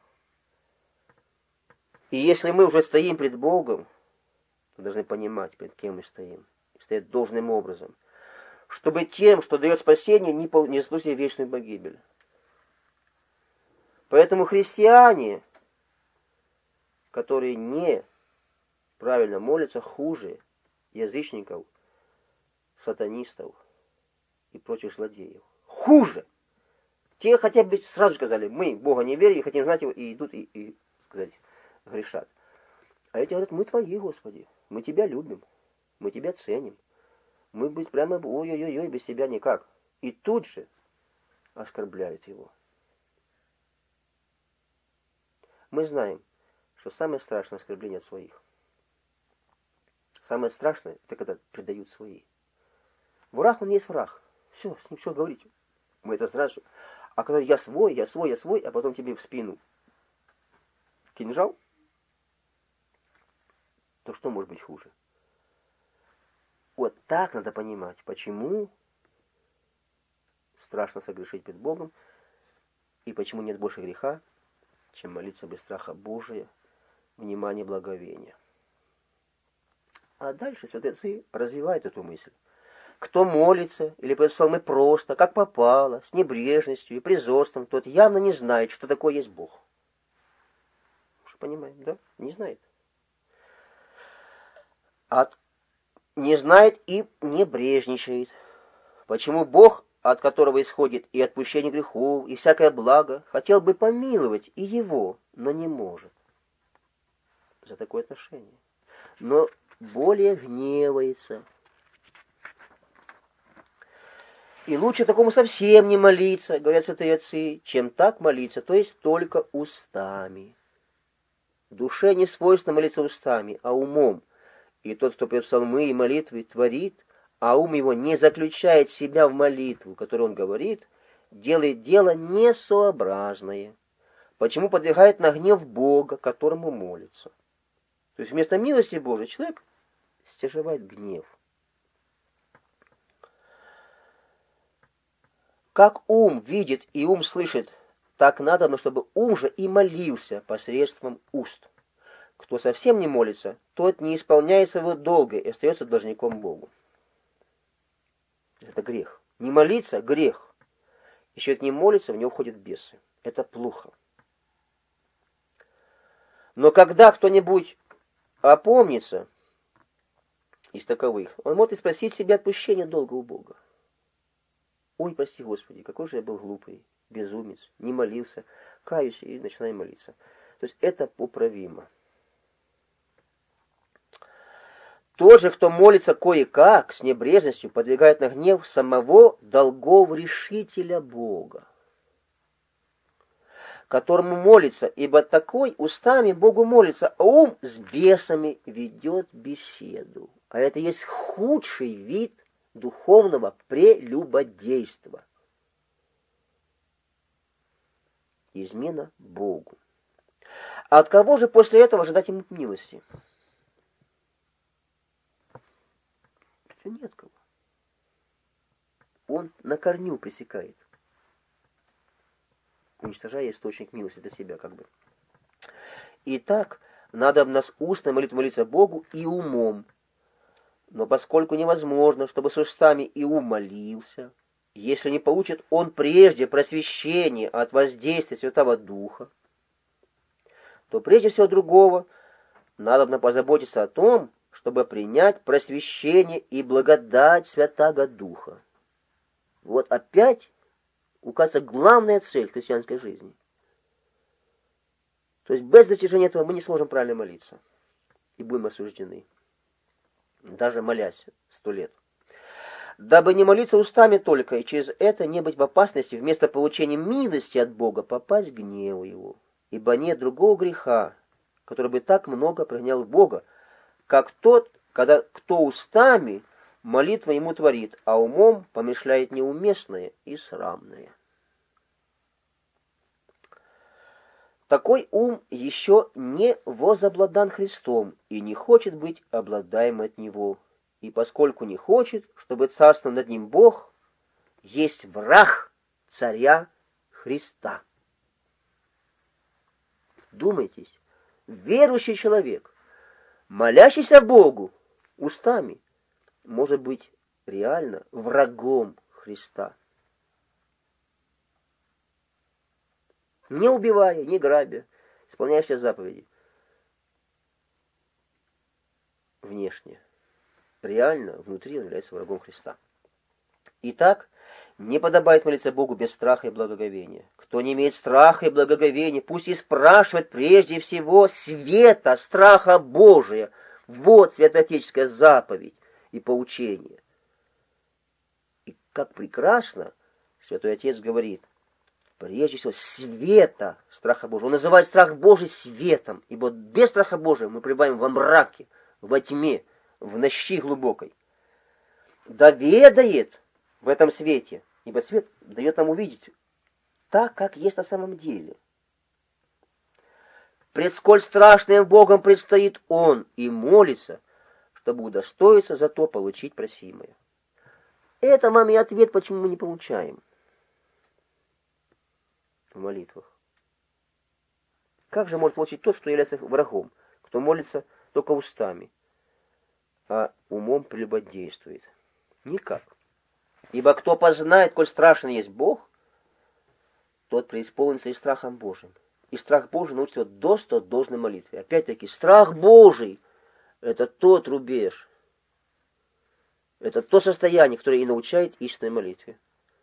И если мы уже стоим пред Богом, мы должны понимать, перед кем мы стоим. И стоять должным образом. Чтобы тем, что дает спасение, не несло себе вечную погибель. Поэтому христиане, которые не правильно молятся, хуже язычников, сатанистов и прочих злодеев. Хуже! Те хотя бы сразу сказали, мы Бога не верим, хотим знать Его, и идут, и, и сказать, грешат. А эти говорят, мы Твои, Господи, мы Тебя любим, мы Тебя ценим. Мы быть прямо, ой-ой-ой, без Тебя никак. И тут же оскорбляют Его. Мы знаем, что самое страшное оскорбление от своих. Самое страшное, это когда предают свои. Враг, он есть враг. Все, с ним что говорить? Мы это сразу. А когда я свой, я свой, я свой, а потом тебе в спину кинжал, то что может быть хуже? Вот так надо понимать, почему страшно согрешить перед Богом, и почему нет больше греха, чем молиться без страха Божия, внимания, благовения. А дальше святые отцы развивают эту мысль. Кто молится или поет псалмы просто, как попало, с небрежностью и призорством, тот явно не знает, что такое есть Бог. Что понимаем, да? Не знает. От... Не знает и не брежничает. Почему Бог, от которого исходит и отпущение грехов, и всякое благо, хотел бы помиловать и его, но не может. За такое отношение. Но более гневается. И лучше такому совсем не молиться, говорят святые отцы, чем так молиться, то есть только устами. Душе не свойственно молиться устами, а умом. И тот, кто поет псалмы и молитвы, творит, а ум его не заключает себя в молитву, которую он говорит, делает дело несообразное, почему подвигает на гнев Бога, которому молится. То есть вместо милости Божией человек стяжевает гнев. Как ум видит и ум слышит, так надо, чтобы ум же и молился посредством уст. Кто совсем не молится, тот не исполняет своего долга и остается должником Богу. Это грех. Не молиться — грех. И человек не молится, в него входят бесы. Это плохо. Но когда кто-нибудь опомнится из таковых, он может и спросить себе отпущения долга у Бога. Ой, прости, Господи, какой же я был глупый, безумец, не молился, каюсь и начинаю молиться. То есть это поправимо. Тот же, кто молится кое-как, с небрежностью, подвигает на гнев самого долгов-решителя Бога, которому молится, ибо такой устами Богу молится, а ум с бесами ведет беседу. А это есть худший вид духовного прелюбодейства. Измена Богу. А от кого же после этого ожидать ему милости? Нет кого. Он на корню пресекает, уничтожая источник милости для себя, как бы. Итак, надо об нас устно молитву молиться Богу и умом. Но поскольку невозможно, чтобы с устами и ум молился, если не получит он прежде просвещение от воздействия Святого Духа, то прежде всего другого надо позаботиться о том, чтобы принять просвещение и благодать Святаго Духа. Вот опять указывается главная цель христианской жизни. То есть без достижения этого мы не сможем правильно молиться и будем осуждены, даже молясь сто лет. Дабы не молиться устами только, и через это не быть в опасности вместо получения милости от Бога попасть к гневу Его. Ибо нет другого греха, который бы так много прогонял Бога, как тот, когда кто устами молитва ему творит, а умом помышляет неуместное и срамное. Такой ум еще не возобладан Христом и не хочет быть обладаем от Него. И поскольку не хочет, чтобы царствовал над ним Бог, есть враг царя Христа. Думайтесь, верующий человек, молящийся Богу устами, может быть реально врагом Христа. Не убивая, не грабя, исполняя все заповеди. Внешне. Реально, внутри он является врагом Христа. Итак, не подобает молиться Богу без страха и благоговения. Кто не имеет страха и благоговения, пусть и спрашивает прежде всего света, страха Божия. Вот святоотеческая заповедь и поучение. И как прекрасно Святой Отец говорит, прежде всего света, страха Божия. Он называет страх Божий светом, ибо без страха Божия мы пребываем во мраке, во тьме, в ночи глубокой. Да ведает в этом свете, ибо свет дает нам увидеть так, как есть на самом деле. Пред сколь страшным Богом предстоит он и молится, чтобы удостоиться за то получить просимое. Это вам и ответ, почему мы не получаем в молитвах. Как же может получить тот, кто является врагом, кто молится только устами, а умом прелюбодействует? Никак. Ибо кто познает, коль страшен есть Бог, тот преисполнится и страхом Божьим. И страх Божий научит его досто должной молитве. Опять-таки, страх Божий — это тот рубеж, это то состояние, которое и научает истинной молитве.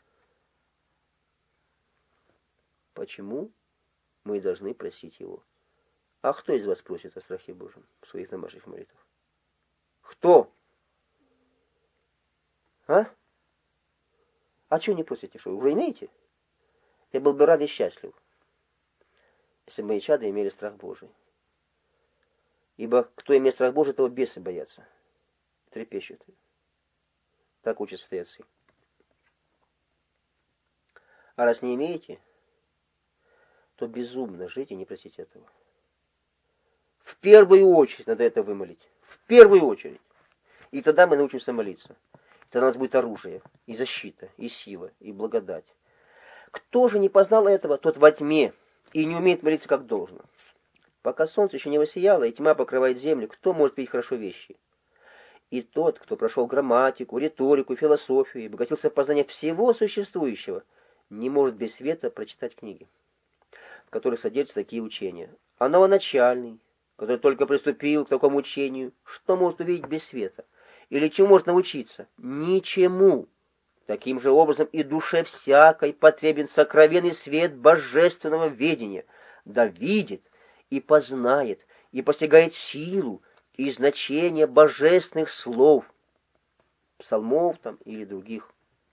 Почему мы должны просить Его? А кто из вас просит о страхе Божьем в своих домашних молитвах? Кто? А? А чего не просите? Что, уже имеете? Я был бы рад и счастлив, если бы мои чады имели страх Божий. Ибо кто имеет страх Божий, того бесы боятся, трепещут. Так учат святые отцы. А раз не имеете, то безумно жить и не просить этого. В первую очередь надо это вымолить. В первую очередь. И тогда мы научимся молиться. Тогда у нас будет оружие, и защита, и сила, и благодать. Кто же не познал этого, тот во тьме и не умеет молиться как должно. Пока солнце еще не воссияло, и тьма покрывает землю, кто может видеть хорошо вещи? И тот, кто прошел грамматику, риторику, философию и обогатился в познание всего существующего, не может без света прочитать книги, в которых содержатся такие учения. А новоначальный, который только приступил к такому учению, что может увидеть без света? Или чему может научиться? Ничему. Таким же образом и душе всякой потребен сокровенный свет божественного ведения, да видит и познает, и постигает силу и значение божественных слов, псалмов там или других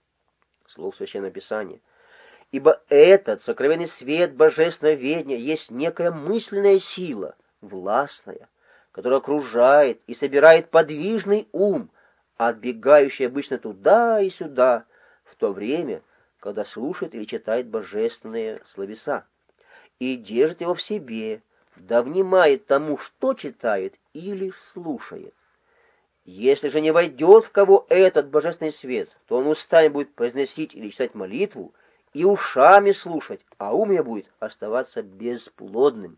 слов Священного Писания. Ибо этот сокровенный свет божественного ведения есть некая мысленная сила, властная, которая окружает и собирает подвижный ум, отбегающий обычно туда и сюда, в то время, когда слушает или читает божественные словеса, и держит его в себе, да внимает тому, что читает или слушает. Если же не войдет в кого этот божественный свет, то он устами будет произносить или читать молитву, и ушами слушать, а ум его будет оставаться бесплодным.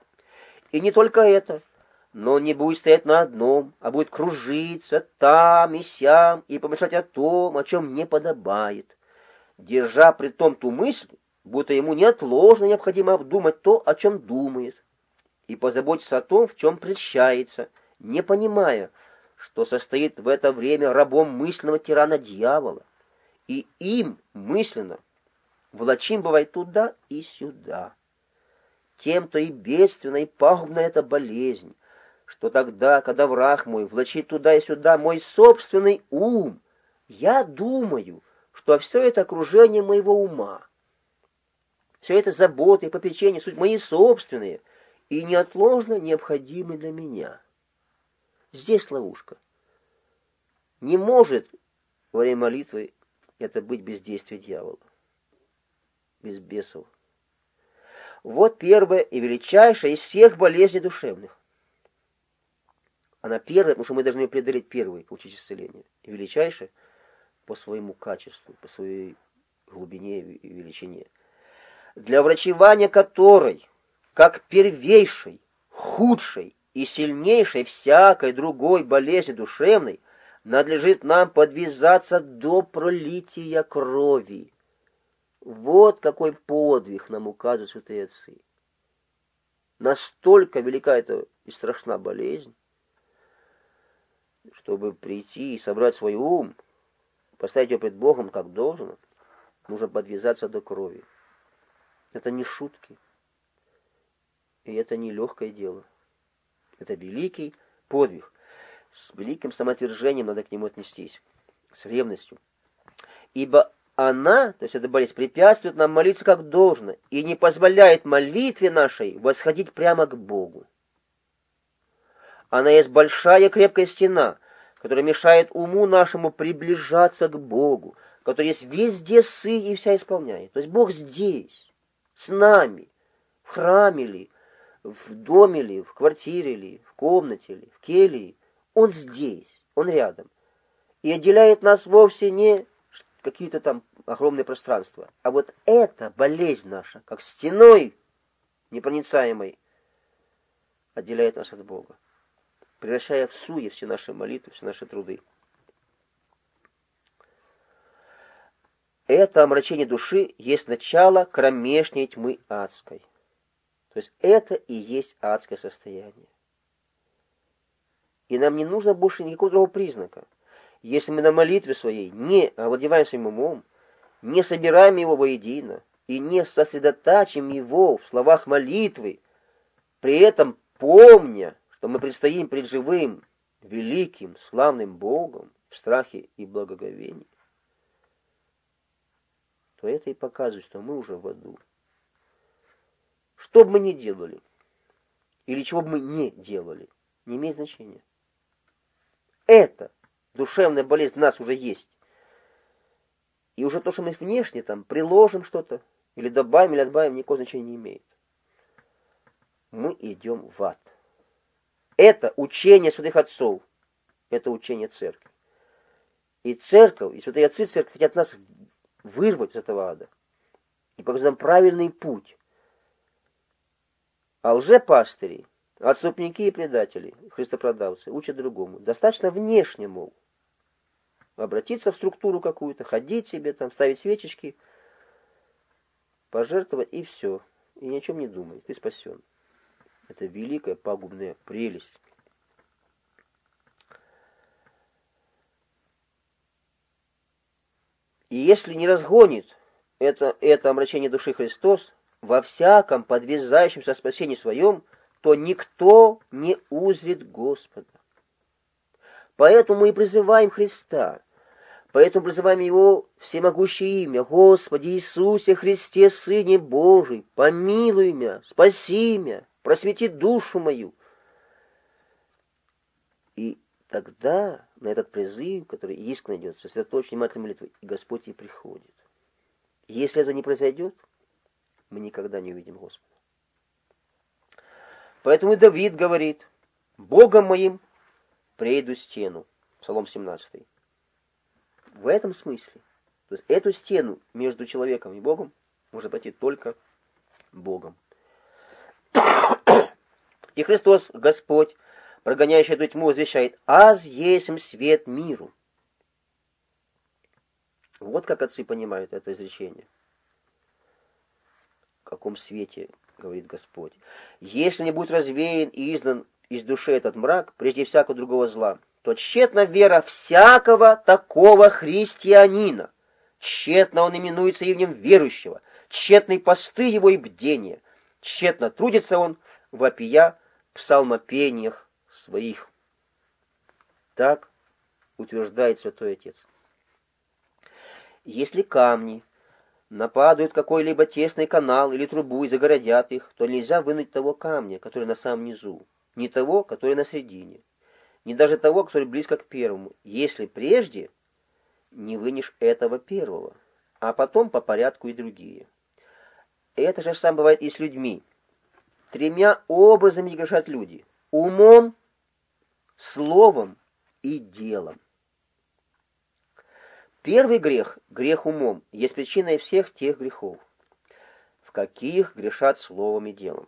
И не только это, но он не будет стоять на одном, а будет кружиться там и сям и помышлять о том, о чем не подобает, держа при том ту мысль, будто ему неотложно необходимо обдумать то, о чем думает, и позаботиться о том, в чем прельщается, не понимая, что состоит в это время рабом мысленного тирана дьявола, и им мысленно волочим бывает туда и сюда. Тем-то и бедственна и пагубна эта болезнь, что тогда, когда враг мой влачит туда и сюда мой собственный ум, я думаю, что все это окружение моего ума, все это заботы и попечения суть мои собственные и неотложно необходимы для меня. Здесь ловушка. Не может во время молитвы это быть бездействие дьявола, без бесов. Вот первая и величайшая из всех болезней душевных. Она первая, потому что мы должны преодолеть первую, получить исцеление. И величайшая по своему качеству, по своей глубине и величине. Для врачевания которой, как первейшей, худшей и сильнейшей всякой другой болезни душевной, надлежит нам подвязаться до пролития крови. Вот какой подвиг нам указывают святые отцы. Настолько велика эта и страшна болезнь, чтобы прийти и собрать свой ум, поставить его пред Богом как должно, нужно подвязаться до крови. Это не шутки. И это не легкое дело. Это великий подвиг. С великим самоотвержением надо к нему отнестись. С ревностью. Ибо она, то есть эта болезнь, препятствует нам молиться как должно и не позволяет молитве нашей восходить прямо к Богу. Она есть большая крепкая стена, которая мешает уму нашему приближаться к Богу, который есть везде сы и вся исполняет. То есть Бог здесь, с нами, в храме ли, в доме ли, в квартире ли, в комнате ли, в келье. Он здесь, Он рядом. И отделяет нас вовсе не какие-то там огромные пространства, а вот эта болезнь наша, как стеной непроницаемой, отделяет нас от Бога, превращая в суе все наши молитвы, все наши труды. Это омрачение души есть начало кромешней тьмы адской. То есть это и есть адское состояние. И нам не нужно больше никакого другого признака. Если мы на молитве своей не овладеваем своим умом, не собираем его воедино и не сосредотачиваем его в словах молитвы, при этом помня, что мы предстоим пред живым, великим, славным Богом в страхе и благоговении, то это и показывает, что мы уже в аду. Что бы мы ни делали, или чего бы мы не делали, не имеет значения. Это душевная болезнь в нас уже есть. И уже то, что мы внешне там приложим что-то, или добавим, или отбавим, никакого значения не имеет. Мы идем в ад. Это учение святых отцов. Это учение церкви. И церковь, и святые отцы церкви хотят нас вырвать из этого ада. И показать нам правильный путь. А лжепастыри, отступники и предатели, христопродавцы, учат другому. Достаточно внешне, мол, обратиться в структуру какую-то, ходить себе там, ставить свечечки, пожертвовать, и все. И ни о чем не думай, ты спасен. Это великая пагубная прелесть. И если не разгонит это, это омрачение души Христос во всяком подвязающемся спасении своем, то никто не узрит Господа. Поэтому мы и призываем Христа, поэтому призываем Его всемогущее имя: Господи Иисусе Христе, Сыне Божий, помилуй меня, спаси меня, просвети душу мою. И тогда на этот призыв, который искренне идет, сосредоточен внимательной молитвой, и Господь и приходит. Если это не произойдет, мы никогда не увидим Господа. Поэтому и Давид говорит: Богом моим прейду стену. Псалом семнадцатый. В этом смысле. То есть эту стену между человеком и Богом можно пройти только Богом. И Христос, Господь, прогоняющий эту тьму, возвещает: «Аз есмь свет миру». Вот как отцы понимают это изречение. В каком свете, говорит Господь. Если не будет развеян и изгнан из души этот мрак, прежде всякого другого зла, то тщетна вера всякого такого христианина. Тщетно он именуется именем верующего, тщетны посты его и бдения, тщетно трудится он, вопия в псалмопениях своих. Так утверждает Святой Отец. Если камни нападают какой-либо тесный канал или трубу и загородят их, то нельзя вынуть того камня, который на самом низу, не того, который на середине, не даже того, который близко к первому, если прежде не вынешь этого первого, а потом по порядку и другие. Это же сам бывает и с людьми. Тремя образами грешат люди: умом, словом и делом. Первый грех, грех умом, есть причиной всех тех грехов, в каких грешат словом и делом.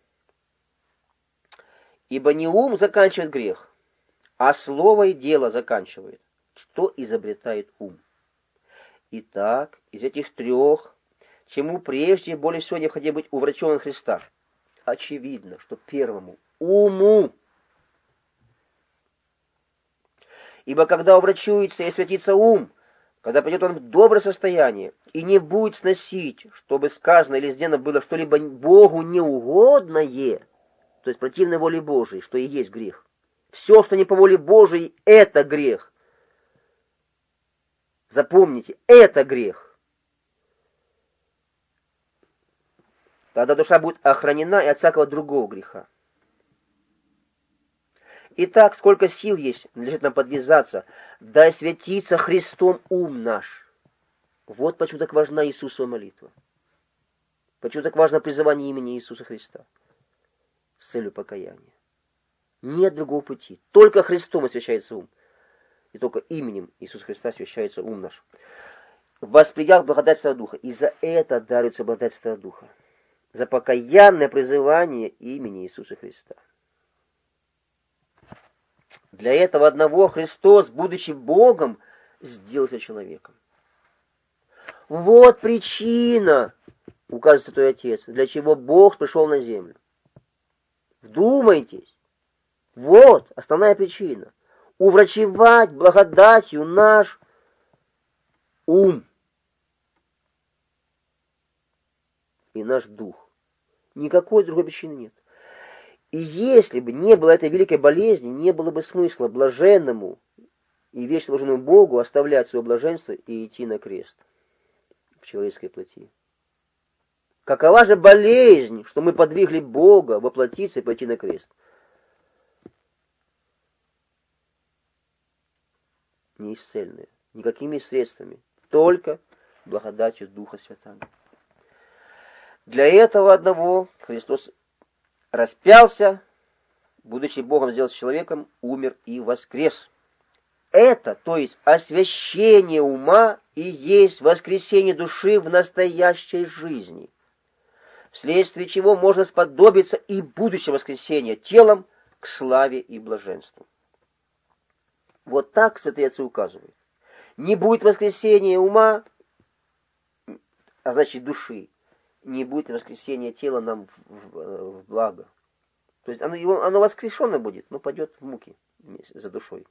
Ибо не ум заканчивает грех, а слово и дело заканчивает, что изобретает ум. Итак, из этих трех, чему прежде более всего необходимо быть у врачевания Христа, очевидно, что первому — уму. Ибо когда уврачуется и освятится ум, когда придет он в доброе состояние и не будет сносить, чтобы сказано или сделано было что-либо Богу неугодное, то есть противной воле Божией, что и есть грех. Все, что не по воле Божией, это грех. Запомните, это грех. Тогда душа будет охранена и от всякого другого греха. Итак, сколько сил есть, надлежит нам подвязаться, да святится Христом ум наш. Вот почему так важна Иисусова молитва. Почему так важно призывание имени Иисуса Христа с целью покаяния. Нет другого пути. Только Христом освящается ум. И только именем Иисуса Христа освящается ум наш. Восприят благодать Святого Духа. И за это даруется благодать Святого Духа. За покаянное призывание имени Иисуса Христа. Для этого одного Христос, будучи Богом, сделался человеком. Вот причина, указывает Святой Отец, для чего Бог пришел на землю. Вдумайтесь. Вот основная причина. Уврачевать благодатью наш ум и наш дух. Никакой другой причины нет. И если бы не было этой великой болезни, не было бы смысла блаженному и вечно блаженному Богу оставлять свое блаженство и идти на крест в человеческой плоти. Какова же болезнь, что мы подвигли Бога воплотиться и пойти на крест? Неисцельная, никакими средствами, только благодатью Духа Святаго. Для этого одного Христос распялся, будучи Богом, сделался человеком, умер и воскрес. Это, то есть освящение ума, и есть воскресение души в настоящей жизни, вследствие чего можно сподобиться и будущее воскресение телом к славе и блаженству. Вот так святые отцы указывают. Не будет воскресения ума, а значит души, не будет воскресения тела нам в, в, в благо. То есть оно, его, оно воскрешено будет, но пойдет в муки за душой.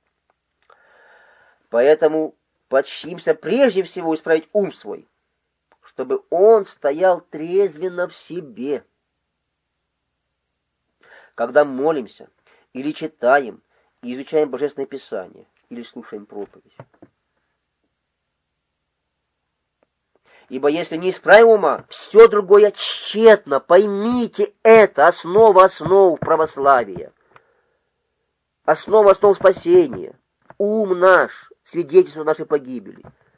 Поэтому подчимся прежде всего исправить ум свой, чтобы он стоял трезвенно в себе. Когда молимся, или читаем, и изучаем Божественное Писание, или слушаем проповедь. Ибо если не исправим ума, все другое тщетно. Поймите это, основа основ православия. Основа основ спасения. Ум наш, свидетельство нашей погибели.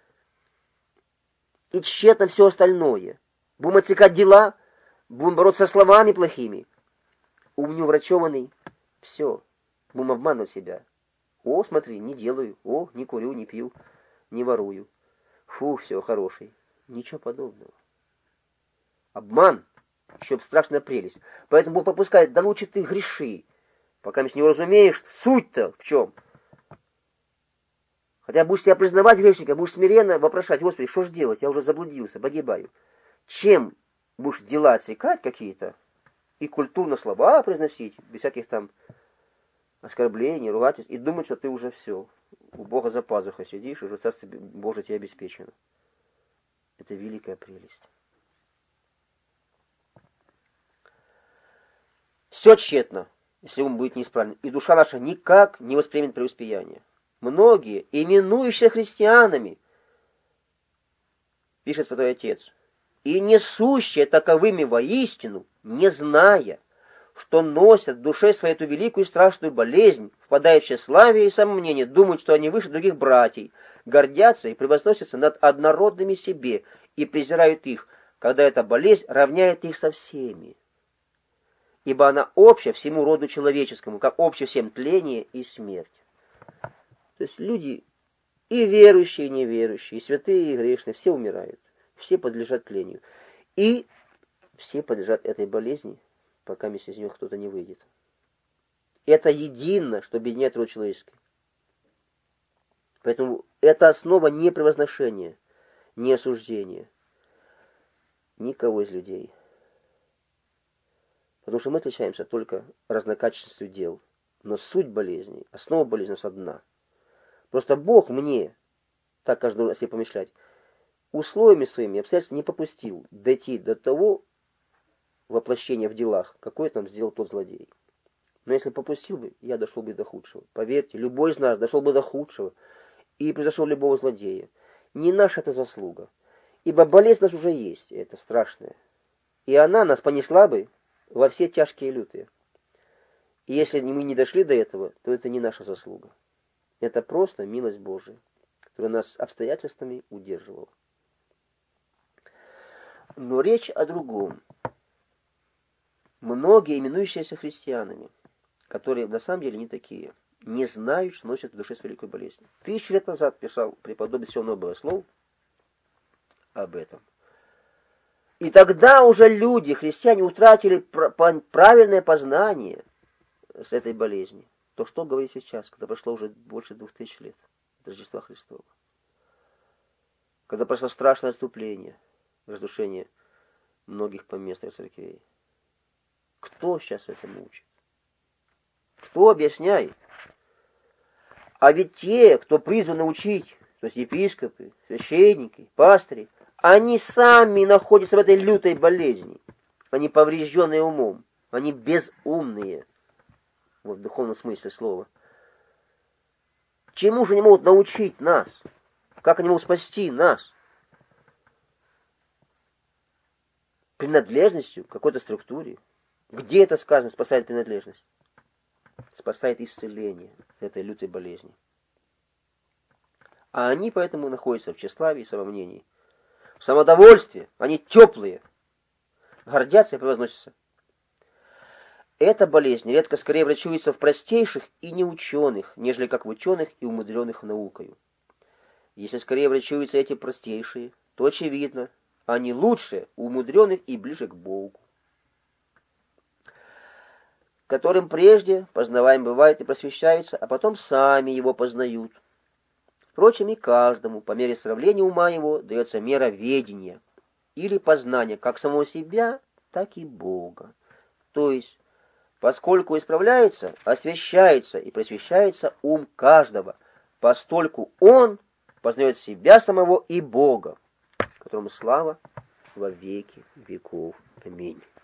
И тщетно все остальное. Будем отсекать дела, будем бороться со словами плохими. Ум неуврачеванный, все. Будем обманывать себя. О, смотри, не делаю. О, не курю, не пью, не ворую. Фу, все, хороший. Ничего подобного. Обман, еще страшная прелесть. Поэтому Бог попускает, да лучше ты греши, пока не уразумеешь, суть-то в чем. Хотя будешь себя признавать грешника, будешь смиренно вопрошать: Господи, что ж делать, я уже заблудился, погибаю. Чем будешь дела отсекать какие-то и культурно слова произносить, без всяких там оскорблений, ругательств, и думать, что ты уже все, у Бога за пазухой сидишь, и уже Царство Божие тебе обеспечено. Это великая прелесть. Все тщетно, если ум будет неисправен, и душа наша никак не воспримет преуспеяние. Многие, именующие христианами, пишет Святой Отец, и несущие таковыми воистину, не зная, что носят в душе своей эту великую и страшную болезнь, впадая в тщеславие и самомнение, думают, что они выше других братьев, гордятся и превозносятся над однородными себе и презирают их, когда эта болезнь равняет их со всеми. Ибо она обща всему роду человеческому, как обща всем тление и смерть. То есть люди и верующие, и неверующие, и святые, и грешные, все умирают, все подлежат тлению. И все подлежат этой болезни, пока вместе из нее кто-то не выйдет. Это едино, что объединяет род человеческий. Поэтому это основа не превозношения, не осуждения никого из людей. Потому что мы отличаемся только разнокачественностью дел. Но суть болезни, основа болезни у нас одна. Просто Бог мне, так каждый раз себе помышлять, условиями своими обстоятельствами не попустил дойти до того воплощения в делах, какое нам сделал тот злодей. Но если попустил бы, я дошел бы до худшего. Поверьте, любой из нас дошел бы до худшего и произошел любого злодея. Не наша это заслуга. Ибо болезнь у нас уже есть, это страшная. И она нас понесла бы во все тяжкие и лютые. И если мы не дошли до этого, то это не наша заслуга. Это просто милость Божия, которая нас обстоятельствами удерживала. Но речь о другом. Многие, именующиеся христианами, которые на самом деле не такие, не знают, что носят в душе с великой болезнью. Тысячу лет назад писал преподобный Сион Богослов об этом. И тогда уже люди, христиане, утратили правильное познание с этой болезни. То что говорить сейчас, когда прошло уже больше двух тысяч лет от Рождества Христова? Когда прошло страшное отступление, разрушение многих поместных церквей. Кто сейчас этому учит? Кто объясняет? А ведь те, кто призваны учить, то есть епископы, священники, пастыри, они сами находятся в этой лютой болезни. Они поврежденные умом. Они безумные. Вот в духовном смысле слова. Чему же они могут научить нас? Как они могут спасти нас? Принадлежностью к какой-то структуре. Где это сказано, спасает принадлежность? Спасает исцеление этой лютой болезни. А они поэтому находятся в тщеславии и самомнении. в самодовольстве, они теплые, гордятся и превозносятся. Эта болезнь редко скорее врачуется в простейших и неученых, нежели как в ученых и умудренных наукою. Если скорее врачуются эти простейшие, то очевидно, они лучше умудренных и ближе к Богу, которым прежде познаваем бывает и просвещаются, а потом сами его познают. Впрочем, и каждому, по мере справления ума его, дается мера ведения или познания как самого себя, так и Бога. То есть, поскольку исправляется, освящается и просвещается ум каждого, постольку он познает себя самого и Бога, которому слава во веки веков. Аминь.